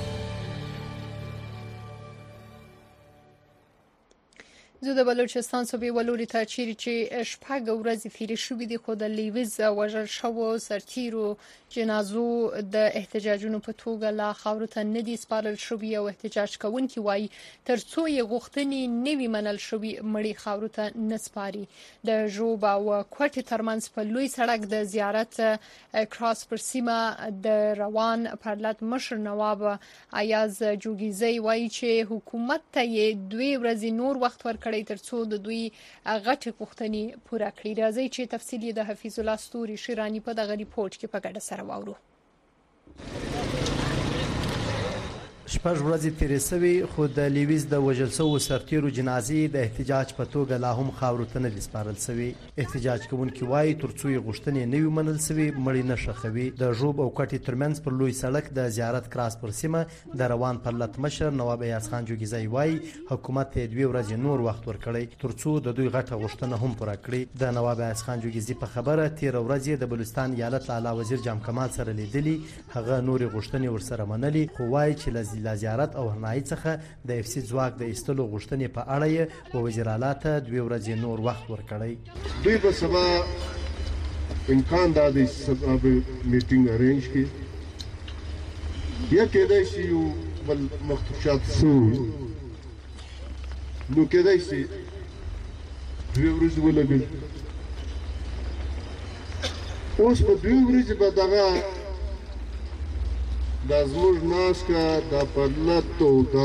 S6: زه د بلوچستان صوبې ولوري ته چیرې چې شپږ ورځې تیرې شوې دي، خو د لیویز وژل شوو سرتیرو جنازو د احتجاجونو په توګه لا خاورو ته نه دي سپارل شوي او احتجاج کوونکي وایي ترڅو یې غوښتنې نه وي منل شوي مړي خاورو ته نه سپاري. د ژوب او کوټې ترمنځ په لوی سړک د زیارت کراس پر سیمه د روان پرلط مشر نواب ایاز جوګیزی وایي چې حکومت ته یې 2 ورځې نور وخت ورکړی ترڅو د دوی غټ غوښتنې پوره کړي. راځي چې تفصیل د حفیظ الله ستوري شیرانی په دغه ریپورت کې په ګډه سره واورو.
S17: شپږ ورځې تیرې شوې خو د لیویز د وژل شوو سرتیرو جنازې د احتجاج په توګه لا هم خاورو ته نه دي سپارل شوي. احتجاج کوونکي وایي ترڅو یې غوښتنې نه وي منل شوي مړي نه ښخوي. د ژوب او کوټې ترمنځ پر لوی سړک د زیارت کراس پر سیمه د روان پرلط مشر نواب ایاز خان جوګیزی وایي حکومت ته 2 ورځې نور وخت ورکړی ترڅو د دوی غټه غوښتنه هم پوره کړي. د نواب ایاز خان جوګیزی په خبره 13 ورځې د بلوچستان ایالت اعلی وزیر جام کمال سره لیدلی، هغه نور غوښتنې ورسره منلي، خو وایي چې له زیارت او هرنایي څخه د اف سی ځواک د ایستلو غوښتنې په اړه یې وزیر اعلی ته 2 ورځې نور وخت ورکړی.
S18: دوی به سبا امکان دا دی سبا به میټینګ ارینج کړي یا کېدای شي یو بل مختصات سو نو کېدای شي 2 ورځې ولګي. اوس په 2 ورځې به دغه دا زموږ ناسکه دا پرلط او دا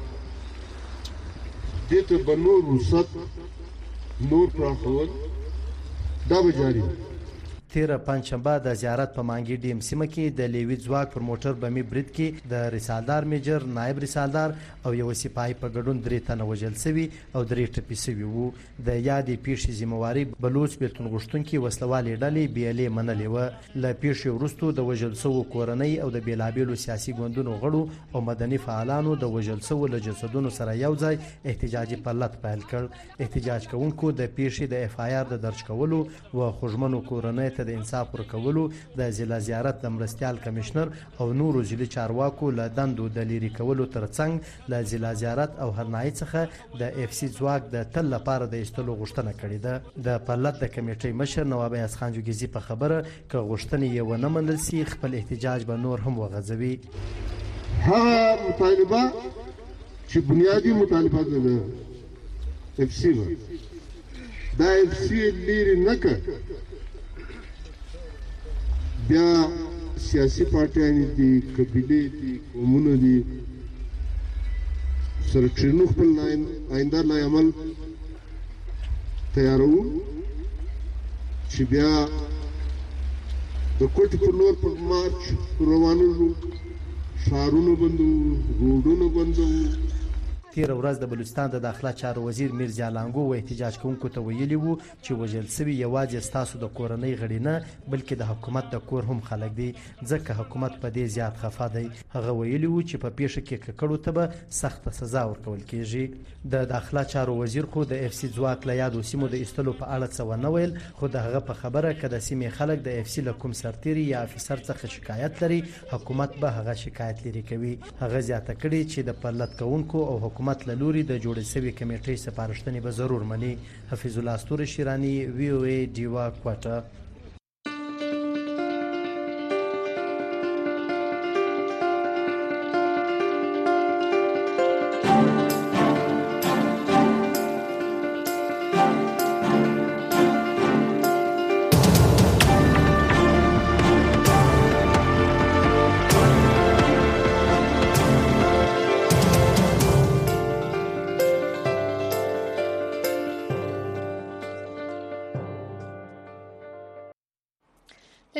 S18: دې ته به نور وسط نور پراخول دا به جاري.
S17: 13 پنځشنبه د زیارت په مانګي ډیم سیمه کې د لیوی ځواک پر موټر بمي برید کې د رسالدار میجر، نائب رسالدار او یو سپاهي په ګډون 3 تنه وژل شوي او 3 ټپي شوي وو. د یادې پیښې ذمہواري بلوچ بیلتون غوښتونکي وسلوالې ډلې بیلې منلې و. له پیښې وروسته د وژل شوو کورنۍ او د بیلابیلو سیاسي ګوندونو غړو او مدني فعالانو د وژل شوو له جسدونو سره یو ځای احتجاجي پرلط پیل کړ. احتجاج کوونکو د پیښې د اف آی آر د درج کولو او خوږمنو کورنۍ د انصاف ورکولو د ضلع زیارت د مرستيال کمشنر او نورو ضلعي چارواکو له دندو د لری کولو ترڅنګ له ضلع زیارت او هرنایي څخه د اف سی ځواک د تل لپاره د ایستلو غوښتنه کړې ده. د پرلط د کمیټې مشر نواب ایاز خان جوګیزی په خبره ک غوښتنې یې ونه منل سي خپل احتجاج به نور هم وغځوي.
S18: هغه مطالبه چې بنیادی مطالبه ده اف سی دا اف سی لري نه کړ بیا سیاسي پارټیان دي، قبیلې دي، قومونه دي سره چې خپل آینده لای عمل تیارو چې بیا د کوټې په لور په مارچ روانو ښارونو بندو، روډونو بندو.
S17: 13 ورځ د بلوچستان د داخله چارو وزیر میرزا لانګو و احتجاج کوونکو ته ویلي وو چې وژل شوي یوازې ستاسو د کورنۍ غړي نه بلکې د حکومت د کور هم خلک دي، ځکه حکومت په دې زیات خفه دی. هغه ویلي وو چې په پیښه کې ککړو ته به سخت سزا ورکول کیږي. د داخله چارو وزیر خو د اف سی ځواک له یادو سیمو د ایستلو په اړه څه ونه ویل، خو د هغه په خبره کده سیمې خلک د اف سی له کوم سرتیري یا افیسر څخه شکایت لري حکومت به هغه شکایت لري کوي. هغه زیاته کړي چې د پرلط کوونکو او حکومت له لوري د جوړې شوې کمیټې سپارښتنې به ضرور مني. حفیظ الله ستوري شیرانی وی او ای دیوا کوټه.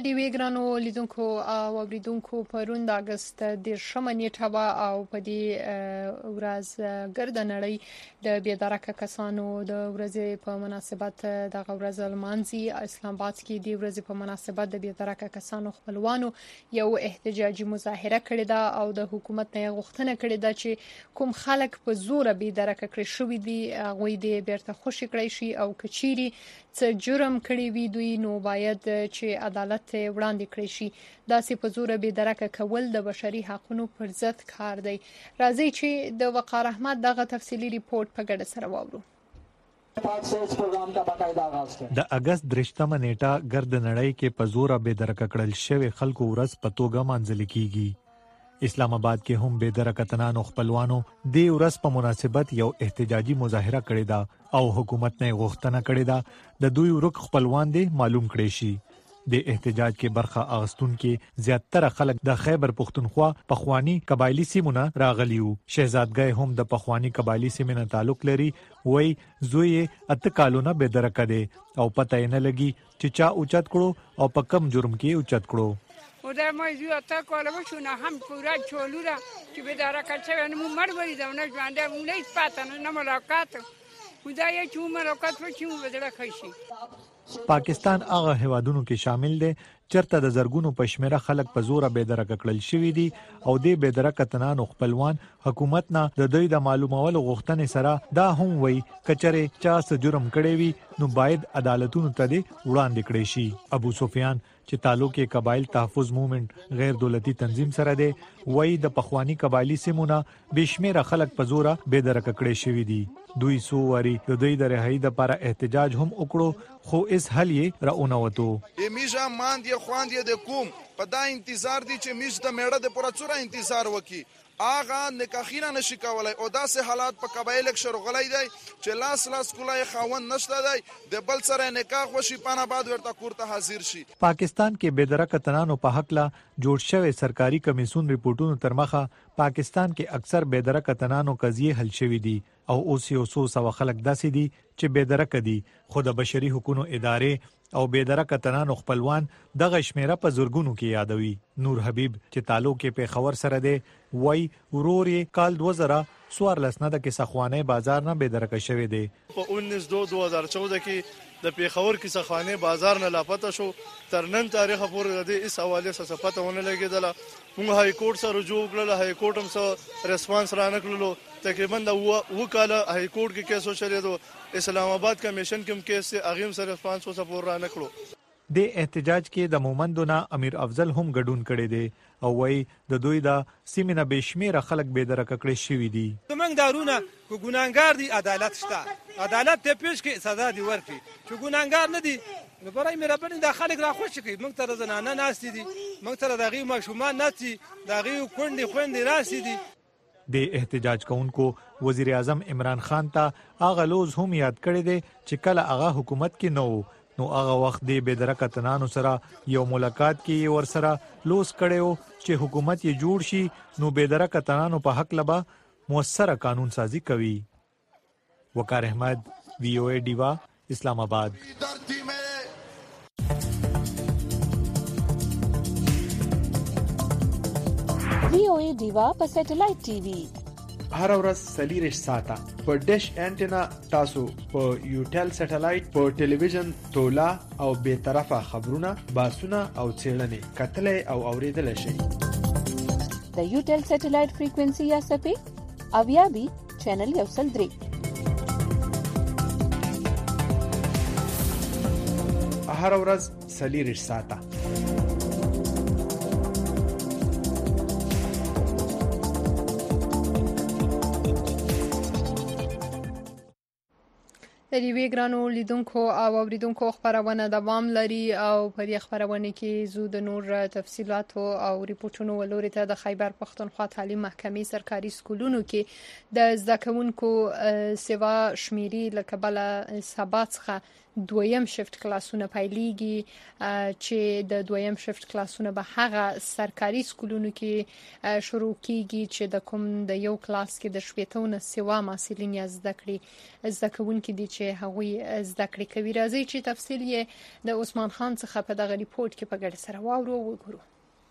S1: د دې ویګرانو لیدونکو او اوریدونکو پرون د اگست د شمنیټه وا او په دې ورځ ګرد نړۍ د بیدارکه کسانو د ورځې په مناسبت د غورز المانزي اسلام آباد کې د ورځې په مناسبت د بیدارکه کسانو خپلوانو یو احتجاجي مظاهره کړې ده او د حکومت نه غوښتنه کړې ده چې کوم خلک په زور بیدارکه کړی شوی دي غوي د بیرته خوشی کړی شي او کچيري څه جرم کړی وي دوی نو باید چې عدالت وړاندې کړی شي داسې په زور به درکه کول د بشري حقوقو پر ضد کار دی راځي چې د وقار احمد دغه تفصیلی ریپورت په ګډه سره واورو
S19: د اگست درشتمه نیټه ګرد نړۍ کې په زور به درکه کړل شوی خلکو ورځ په توګه منځل کیږي اسلام آباد کې هم به درکتنانو خپلوانو د ورځ په مناسبت یو احتجاجي مظاهره کړې ده او حکومت نه غوښتنه کړې ده د دوی ورک خپلوان دي معلوم کړي شي د احتجاج کې برخه اغستون کې زیاتره خلک د خیبر پختونخوا پخوانی قبایلی سیمونه راغلیو شهزادګۍ هم د پخوانی قبایلی سیمه تعلق لري وای زوی اته کالونه به درکه دي او پته نه لګي چې چا اوچت کړو او په کم جرم کې اوچت کړو
S20: و در موضوع اتا کالا بشونه هم پورا چولو را که به درکه چه نمو مر برید و نجوانده مونه ایت پاتن نه ملاقات و دا یه چون ملاقات و چون به درکه شي
S19: پاکستان هغه هوادونو کې شامل دي چرته د زرګونو پښمره خلک په زور به درکه کړل شوی دي او د به درکه تنانو خپلوان حکومت نه د دوی د معلومولو غوښتنې سره دا هم وای کچره چا څه جرم کړی وي نو باید عدالتونو ته وړاندې کړي شي ابو سفیان چې تعلق یې قبایل تحفظ موومېنټ غیر دولتي تنظیم سره دی وای د پخوانی قبایلی سیمونه بشمیره خلک په زور به درکه کړي شوی دي دوی سو وری د دوی د رهایی د لپاره احتجاج هم وکړو خو اس حل یې راونوتو
S21: میجا مان دی خوان دی د کوم په دا انتظار دي چې میج د میړه د پوره څوره انتظار وکي آغا نکاحینا نشي کولای او داسې حالات په قبایل کې شروغلای دی چې لاس کولای خاون نشته دی د بل سره نکاح وشي پانه بعد ورته کوړه حاضر شي
S19: پاکستان کې بېدرکه تنانو په حق لا جوړ شوی سرکاري کمیسون ریپورتونو تر مخه پاکستان کې اکثر بېدرکه تنانو قضیه حل شوې دي او اوس یو څو خلک داسې دي چې بېدرکه دي خو د بشري حقوقو ادارې او بېدرکه تنانو خپلوان دغه شمیره په زورګونو کې یادوي نور حبیب چې تعلق کې په خبر سره دی وای ورور یې کال 2014 نه د کیسخوانه بازار نه بېدرکه شوی دی
S22: په 19/2/2014 کې د پیښور کیسخوانه بازار نه لاپته شو تر نن تاریخ پورې د اس حواله سره پته ونه لګیدله موږ هاي کورټ سره رجوع کړل هاي کورټ هم سره ریسپانس را نکړلو تقریبا د وکاله هاي کورټ کې کیسو شریدو اسلام آباد کمیشن کوم کیس اغیم سره ریسپانس وسه پور را نکړو
S19: د احتجاج کې د مومندونه امیر افضل هم ګډون کړي دي او وای د دوی د سیمینه بشمیره خلک بېدرکه کړي شوی دي
S23: زمنګ دارونه کو ګناګار دي عدالت شته عدالت ته پیش کې سزا دی ورکړي چې ګناګار نه دي نو برای مې ربني د خلک را خوشی کوي موږ تر زنانه ناشتي دي موږ تر دغه ماشومان ناشتي دغه خوندې راشتي دي
S19: د احتجاج کوونکو وزیر اعظم عمران خان ته هغه لوز هم یاد کړی دی چې کله هغه حکومت کې نو هغه وخت دی بېدرکه تنانو سره یو ملاقات کې ورسره لوز کړو چې حکومت یې جوړ شي نو بېدرکه تنانو په حق لبا موثره قانون سازی کوي وقار احمد VOA ډیوا اسلام آباد
S24: VOA ډیوا په سټلایټ ټي وي
S25: هر ورځ سلیریش ساته په ډیش انټینا تاسو په یوټل سټلایټ په ټلویزیون تولا او به طرفه خبرونه باسونه او چیرنې کتلې او اوریدل شي
S24: د یوټل سټلایټ فریکوئنسي یا سپې اویا بي چینل یو سل درې
S25: هر ورځ سلیریش ساته
S1: د دې ګرانو لیدونکو او اوریدونکو خبرونه دوام لري او په دې خبرونه کې زو د نور تفصيلات او ریپورتونو ولوري ته د خیبر پختونخوا تعلیم محکمې سرکاري سکولونو کې د زدکونکو سیوا شمیري لکبل سبا څخه دویم شفت کلاسونه پیلېږي چې د دویم شفت کلاسونه به هغه سرکاري سکولونو کې شروع کیږي چې د کوم د یو کلاس کې د شپېتونه سیوا محصلین زده کړي زدکونکو دي چې چې هغوی زده کړې کوي. راځي چې تفصیل یې د عثمان خان څخه په دغه ریپورت کې په ګډه سره واورو وګورو.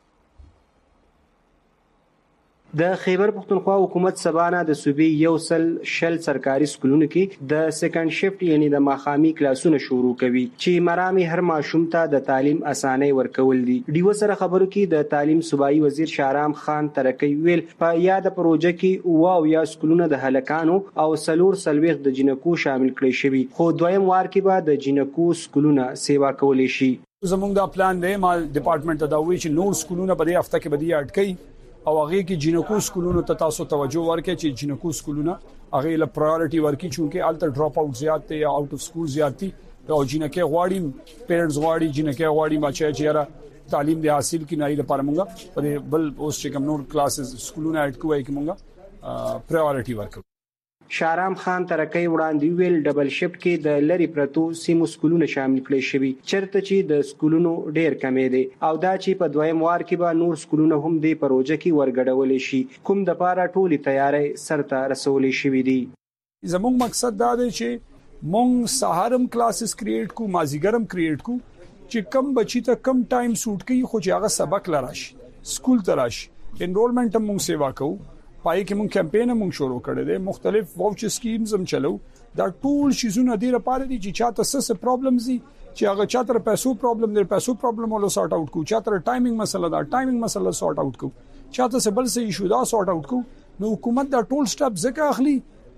S2: د خیبر پختونخوا حکومت سبانه د صوبې یو سل شل سرکاري سکولونو کې د سیکنډ شفت یعنی د ماخامي کلاسونو شروع کوي چې مرامي هر ماشوم ته د تعلیم اسانۍ ورکول دي. ډیو سره خبرو کې د تعلیم صوبایي وزیر شارام خان ترکی ویل په یاد پروژه کې واو یا سکولونو د هلکانو او سلور سلويخ د جنکو شامل کړي شوی خو دویم وار کې به د جنکو سکولونو سیوا کولې شي.
S3: زموږ د پلان دی مال ډپارټمنټ ته دا وی چې نور سکولونو په دې هفته کې بدی اډ کړي او هغه کې جنکو سکولونو ته تاسو توجه ورکړئ چې جنکو سکولونه هغه له پرایورټي ورکړي چې الټر ډراپ اوټ زیات دي یا اوټ اف سکول زیات دي او جنکه غواړي پیرنټس غواړي جنکه غواړي بچي چې را تعلیم دې حاصل کړي نه لپاره مونږه په بل اوس چې کوم نور کلاسز سکولونه اډ کوي کې مونږه پرایورټي ورکړو.
S2: شارام خان ترکی وړاندې ویل ډبل شفت کې د لری پرتو سیمو سکولونو شامل کړي شوی چرته چې د سکولونو ډیر کمې دي او دا چې په دویم وار کې به نور سکولونه هم د پروژه کې ورګډول شي کوم د پاره ټولي تیاری سرته رسولې شوې دي.
S3: زموږ مقصد دا دی چې مونږ سهارم کلاسز کریټ کو مازیګرم کریټ کو چې کم بچی ته کم ټایم سوټ کوي خو چې هغه سبق لراشي سکول تراشي انرولمنت هم مونږ سیوا کوو. پای کې مونږ کمپاین مونږ شروع کړی دی مختلف واوچر سکیمز هم چلو دا ټول شیزونه ډیره پاره دي چې چاته څه پرابلمز دي چې هغه چاته پیسو پرابلم دی پیسو پرابلم ولو سارت اوټ کو چاته ټایمینګ مسله دا ټایمینګ مسله سارت اوټ کو چاته څه بل څه ایشو دا سارت اوټ کو. نو حکومت دا ټول سټپ ځکه اخلي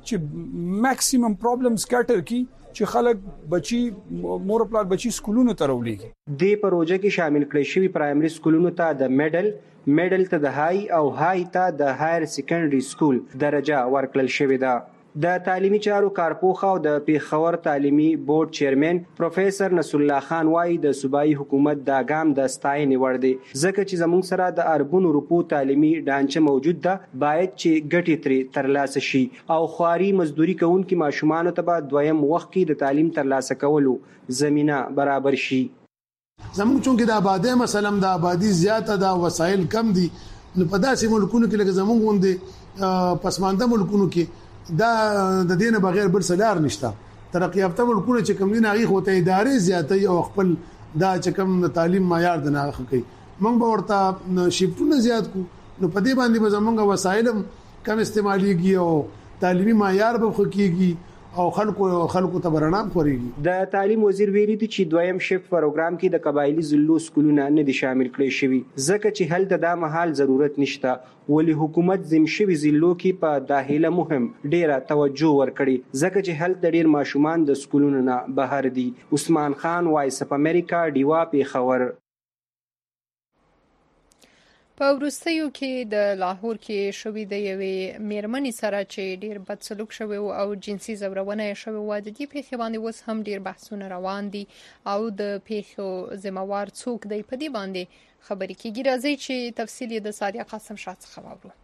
S3: چې میکسیمم پرابلمز کټر کی چې خلک بچي مور خپل بچي سکولونو ته راولېږي.
S2: د پروژه کې شامل کړي شوی پرایمري سکولونو ته د میډل ته د هاي او هاي ته د هایر سیکنډري سکول درجه ورکړل شوې ده. د تعلیمي چارو کارپوخ او د پیښور تعلیمي بورډ چیرمن پروفیسور نصر الله خان وايي د صوبایي حکومت دا ګام د ستاینې وړ دی ځکه چې زموږ سره د اربونو روپو تعلیمي ډانچه موجود ده باید چې ګټې ترې ترلاسه شي او خواري مزدوري کوونکي ماشومان ته به دویم وخت کې د تعلیم ترلاسه کولو زمينه برابر شي.
S4: زموږ چونکې د آبادی مثلا د آبادی زیاته ده وسایل کم دي نو په داسې ملکونو کې لکه زموږ غوندې پسمانده ملکونو کې دا د دینه بغیر بل سلار نشته. ترقی یافته ملکونه چې کوم دین هغه هوته ادارې زیاتې او خپل دا چې کوم تعلیم معیار د نه کوي موږ به ورته شیفتونه زیات کو نو په دې باندې به زمونږ وسایل کم استعماليږي او تعلیمي معیار به خکېږي او خلکو ته برنامه خوريږي.
S2: د تعلیم وزیر ویلي دی چې دویم شفت پروګرام کې د قبایلی ضلعو سکولونه نه دي شامل کړي شوی ځکه چې هلته د مهال ضرورت نشته ولی حکومت زم شوی ضلعو کې په داخله مهم ډیره توجه ورکړي ځکه چې هلته ډیر ماشومان د سکولونو نه بهر دي. عثمان خان وایس اف امریکا ډیوا پیښور.
S1: په وروستیو کې د لاهور کې شوې د یوې میرمنې سره چې ډیر بد سلوک شوی او جنسي زورونه شوی و د دې پیښې باندې اوس هم ډیر بحثونه روان دي او د پیښو ذمہوار څوک دی په دې باندې خبرې کیږي. راځي چې تفصیل د صادق قاسم شاه څخه واورو.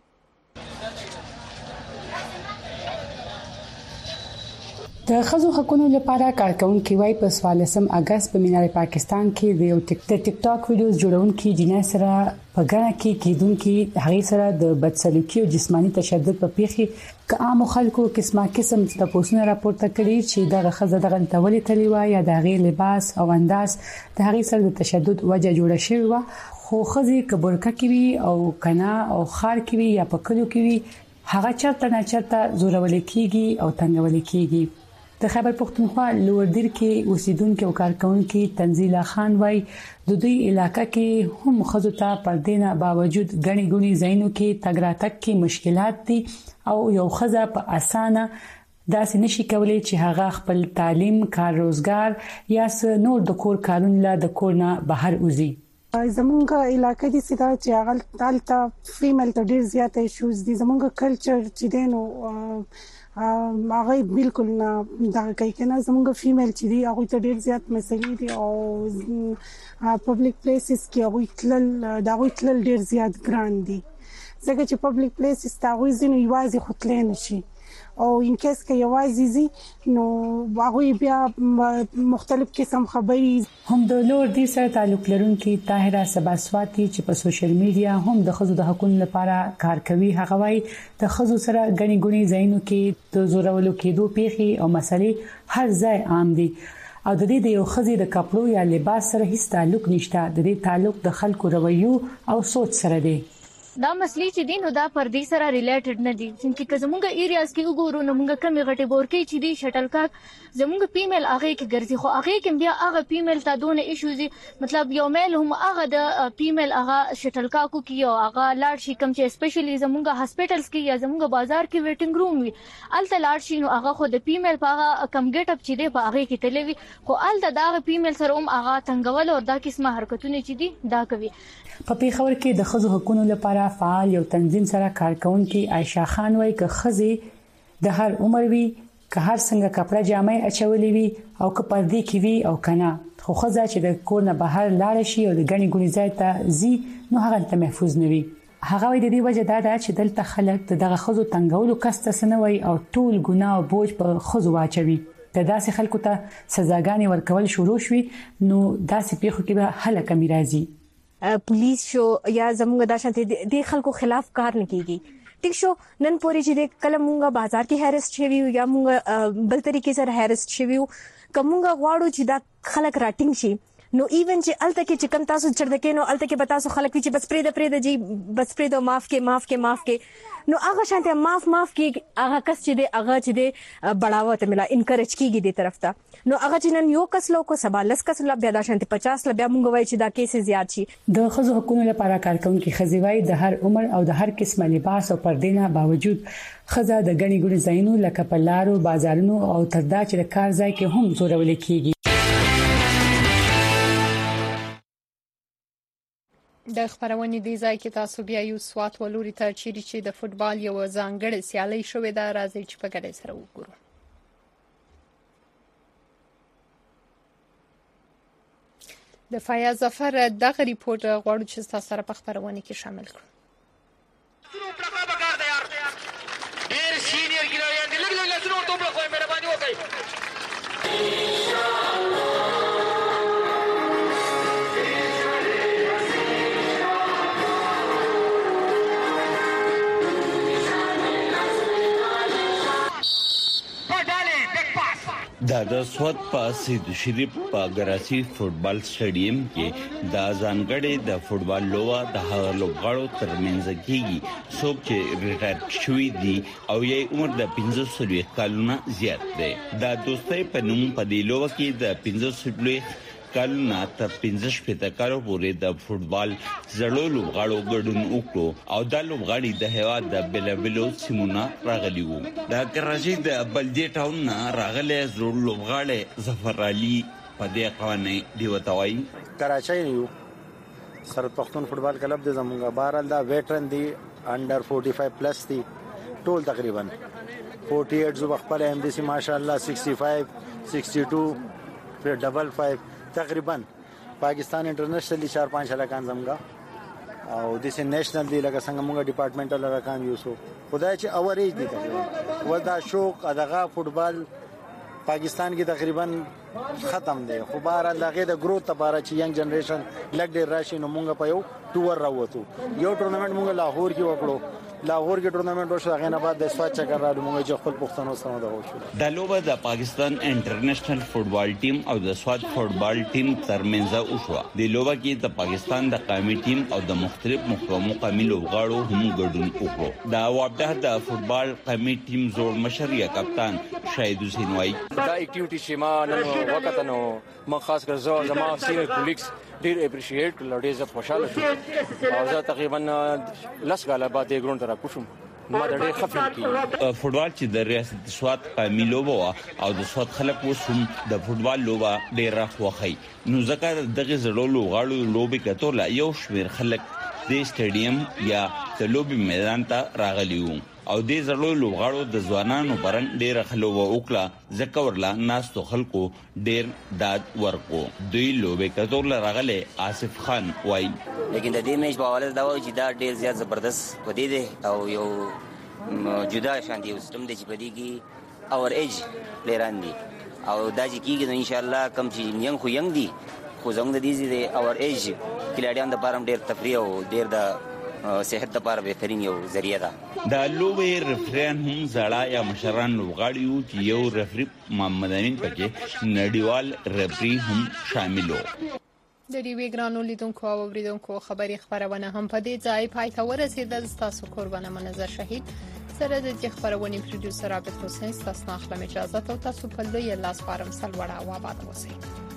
S5: د ښځو حقوقو لپاره کارکونکو وايي په 14 اگست په مینار پاکستان کې د ټیک ټاک ویډیوز جوړونکو جنې سره په ګڼه کې کېدونکو هغه سره د بدسلوکي او جسماني تشدد په پیښه که عام خلکو قسم تاسو راپورته کړي چې د غزه د غنټولې تلیوا یا د غیر لباس او انداز د هغه سره د تشدد وجه جوړه شوی و خو خزي کبرکه کوي او کنا او خار کوي یا په کلو کوي هغه چرته نه چرته زورول کیږي او تنګول کیږي. د خیبر پختونخوا لوړدیر کې اوسیدونکو او کارکونکو تنزیلا خان وای د دوی علاقې کې هم خزو ته پردینه باوجود غني غني زینو کې تګراتک کې مشکلات دي او یو خزه په اسانه داسې نشي کولای چې هغه خپل تعلیم کار روزګار یا نور د کور کارونه له د کور نه بهر وځي.
S7: زمونږ علاقې دي چې هغه تالته فیمیل ته ډیر زیات ایشوز دي زمونږ کلچر چې دینو هغه بالکل نه دا کوي کنه زموږ فیمیل چې دی هغه ته ډیر زیات مسلې دي او پبلک پلیسز کې هغه تل ډیر زیات ګران دي ځکه چې پبلک پلیس استاغوي زینو یوازې خپل نشي او ان کیس کې یوازې زی نو هغه بیا مختلف قسم خبري
S5: هم د لور دي سره تعلق لرونکي طاهره سباسواتی چې په سوشل میډیا هم د خزو د حقوقو لپاره کار کوي. هغه وايي د خزو سره غني غوني ځایونو کې د زورولو کېدو پیخي او مسلې هر ځای عام دي او د دې یو خزي د کپړو یا لباس سره هیڅ تعلق نشته. د دې تعلق د خلکو رویو او سوچ سره دی.
S8: دا مسلې چې دین او دا پردي سره ریلیټډ نه دي چې که زمونږ ایریاز کې وګورو نو موږ کمی غټي بورکې چې دي شټل کاک زمونږ فیمیل هغه کې ګرځي خو هغه کې بیا هغه فیمیل ته دونه ایشوز مطلب یو میل هم هغه د فیمیل هغه شټل کاکو کې او هغه لاړ شي کم چې سپیشلی زمونږ هاسپټلز کې یا زمونږ بازار کې ویټینګ روم وي الته لاړ شي نو هغه خو د فیمیل په هغه کم ګټ اپ چې دی په هغه کې تلوي خو الته دا فیمیل سره هم هغه تنګول او دا قسمه حرکتونه چې دي دا کوي.
S5: په پیښور کې د خزو حقوقو لپاره فعال یو تنظیم سره کارکونکي عائشہ خان وايي که خزي د هر عمر وي که هر څنګه کپڑا جامې اچولې وي او که پردي کې وي او کنه خو خزه چې د کور نه بهر لاړ شي او د غني ګونی ځای ته زی نو هغه ته محفوظ نه وي. هغه وایي د دې وجه دا ده چې دلته خلک دغه خزو تنګولو کسته سنوي او ټول ګناه او بوج په خزو واچوي. د داسې خلکو ته سزاګانې ورکول شروع شوي نو داسې پیښو کې به هله کمی راځي.
S9: پولیس شو یا زموږ د شانتي د خلکو خلاف کار نه کیږي ټیک شو نن پوري چې کله مونږه بازار کې هریسټ شوی یا مونږ بل طریقې سره هریسټ شوی کومه غواړو چې دا خلک راټینګ شي نو ایون چې الته کې چې کم تاسو چړدکې نو الته کې به تاسو خلک چې بس پرې د جی بس پرې د معاف کې نو هغه شانته معاف کې هغه کس چې دی هغه چې دی بڑاوه ته ملا انکریج کیږي د طرف ته نو هغه چې نن یو کس لو کو سبا لس کس لا بیا د شانته 50 لا بیا مونږ وای چې دا کیسه زیات شي.
S5: د خزو حقوقو لپاره کارکونکي خزیوای د هر عمر او د هر قسمه لباس او پردینه باوجود خزه د غني ګونی ځایونو لکه په لارو بازارونو او تر دا چې د کار ځای کې هم زورول کیږي.
S1: د خبرونې دی ځای کې تاسو بیا یو سوات ولوري ته چې د فوتبال یو ځانګړی سیالي شوې ده راځي چې په ګډه سره وګورو. د فیاض ظفر دغه ریپورت غواړو چې تاسو سره په خبرونه کې شامل کړو.
S10: ډیر سینیئر کیلویان دي لګ لاسونو ورته په مهرباني وکړئ.
S12: د سوات په سید شریف په ګراسی فوتبال سټیډیم کې د ځانګړي د فوتبال لوبه د هغه لوبغاړو ترمنځ کېږي څوک چې ریټایر شوی دي او یې عمر د 15 کلونو زیات دی. د دوستۍ په نوم په دې لوبه کې د 15 کلونو تر 15 کالو پورې د فوتبال زړو لوبغاړو ګډون وکړو او د لوبغاړي د هوا د بلبلو سیمونه راغلي وو. د کراچي د بلدی ټاون راغلي زړو لوبغاړي ظفر علي په دې قوانې دی وتاوي.
S13: کراچي یو سر پښتون فوتبال کلب د زمونږه بهرال دا ویټرن دی انډر 45 پلس دی ټول تقریبا 48 زو خپل ام دي سي ماشاءالله 65 62 پر ډبل 5 تقریبا پاکستان انټرنیشنل 4-5 لکان زمګه او د سي نېشنل دی لکه څنګه موږ ډپارټمنټل لکان یو سو خدای چې اوریج دي تقریبا ودا شوق ادغه فوتبال پاکستان کې تقریبا ختم دی خو بهر لغه د گروث لپاره چې ینګ جنریشن لګ ډیر راشي نو موږ په یو ټور راوته یو ټورنمنت موږ لاهور کې وکړو لاهور کې ټورنمنت وشو هغه نه بعد د سوات چکر راځو موږ چې خپل پښتنو سره دا وشو.
S12: د لوبه د پاکستان انټرنیشنل فوتبال ټیم او د سوات فوتبال ټیم ترمنځ وشو. د لوبه کې د پاکستان د قومي ټیم او د مختلف محکمو قومي لوبغاړو هم ګډون وکړو. د وابده د فوتبال قومي ټیم زوړ مشر یا کپتان شاهد حسین وای
S26: دا اکټیویټي چې ما نن وخت نو ما خاص کر زما سینیئر کولیګز ډیر اپریشیټ لړې ز خوشاله شو او زه تقریبا لس غاله بعد یې ګروند را کوشم ما د ډېر خفل کی
S12: فوتبال چې د ریاست سوات قومي لوبه او د سوات خلک وسوم د فوتبال لوبه ډېر راخوخی نو ځکه دغه زړو لوغاړو لوبي کتل یو شمیر خلک د سټیډیم یا د لوبي میدان ته راغلی وو. او دې زړو لوبغاړو د ځوانانو برنګ ډېر خلوه وکړه ځکه ورلا ناستو خلکو ډېر داد ورکو. دوی لوبې کتور لرغله آصف خان وای
S6: لیکن د دې میچ په حواله دا و چې دا ډېر زیات زبردست ودی دی او یو جدا شان دی سیستم دی چې پدې کې اور ایج پلیران دي او دا چې کیږي نو ان شاء الله کم چې ینګ خو ینګ دي خو زموږ د دې دی اور ایج کلاډیان د بارم ډېر تفریح او ډېر د صحت لپاره بهترین یو ذریعہ ده.
S12: د لوبې رفریان هم زړه یا مشران لوبغاړي چې یو رفری محمد امین پکې نړیوال رفری هم شامل وو.
S1: د دې وګرانو لیدونکو او اوریدونکو خبري خبرونه هم په دې ځای پای ته ورسېدل. تاسو قربانه منظر شهید سره د دې خبرونې پروډوسر عابد حسین تاسو نه اخلم اجازه ته تاسو په لوی لاس فارم سلوړه او آباد اوسئ.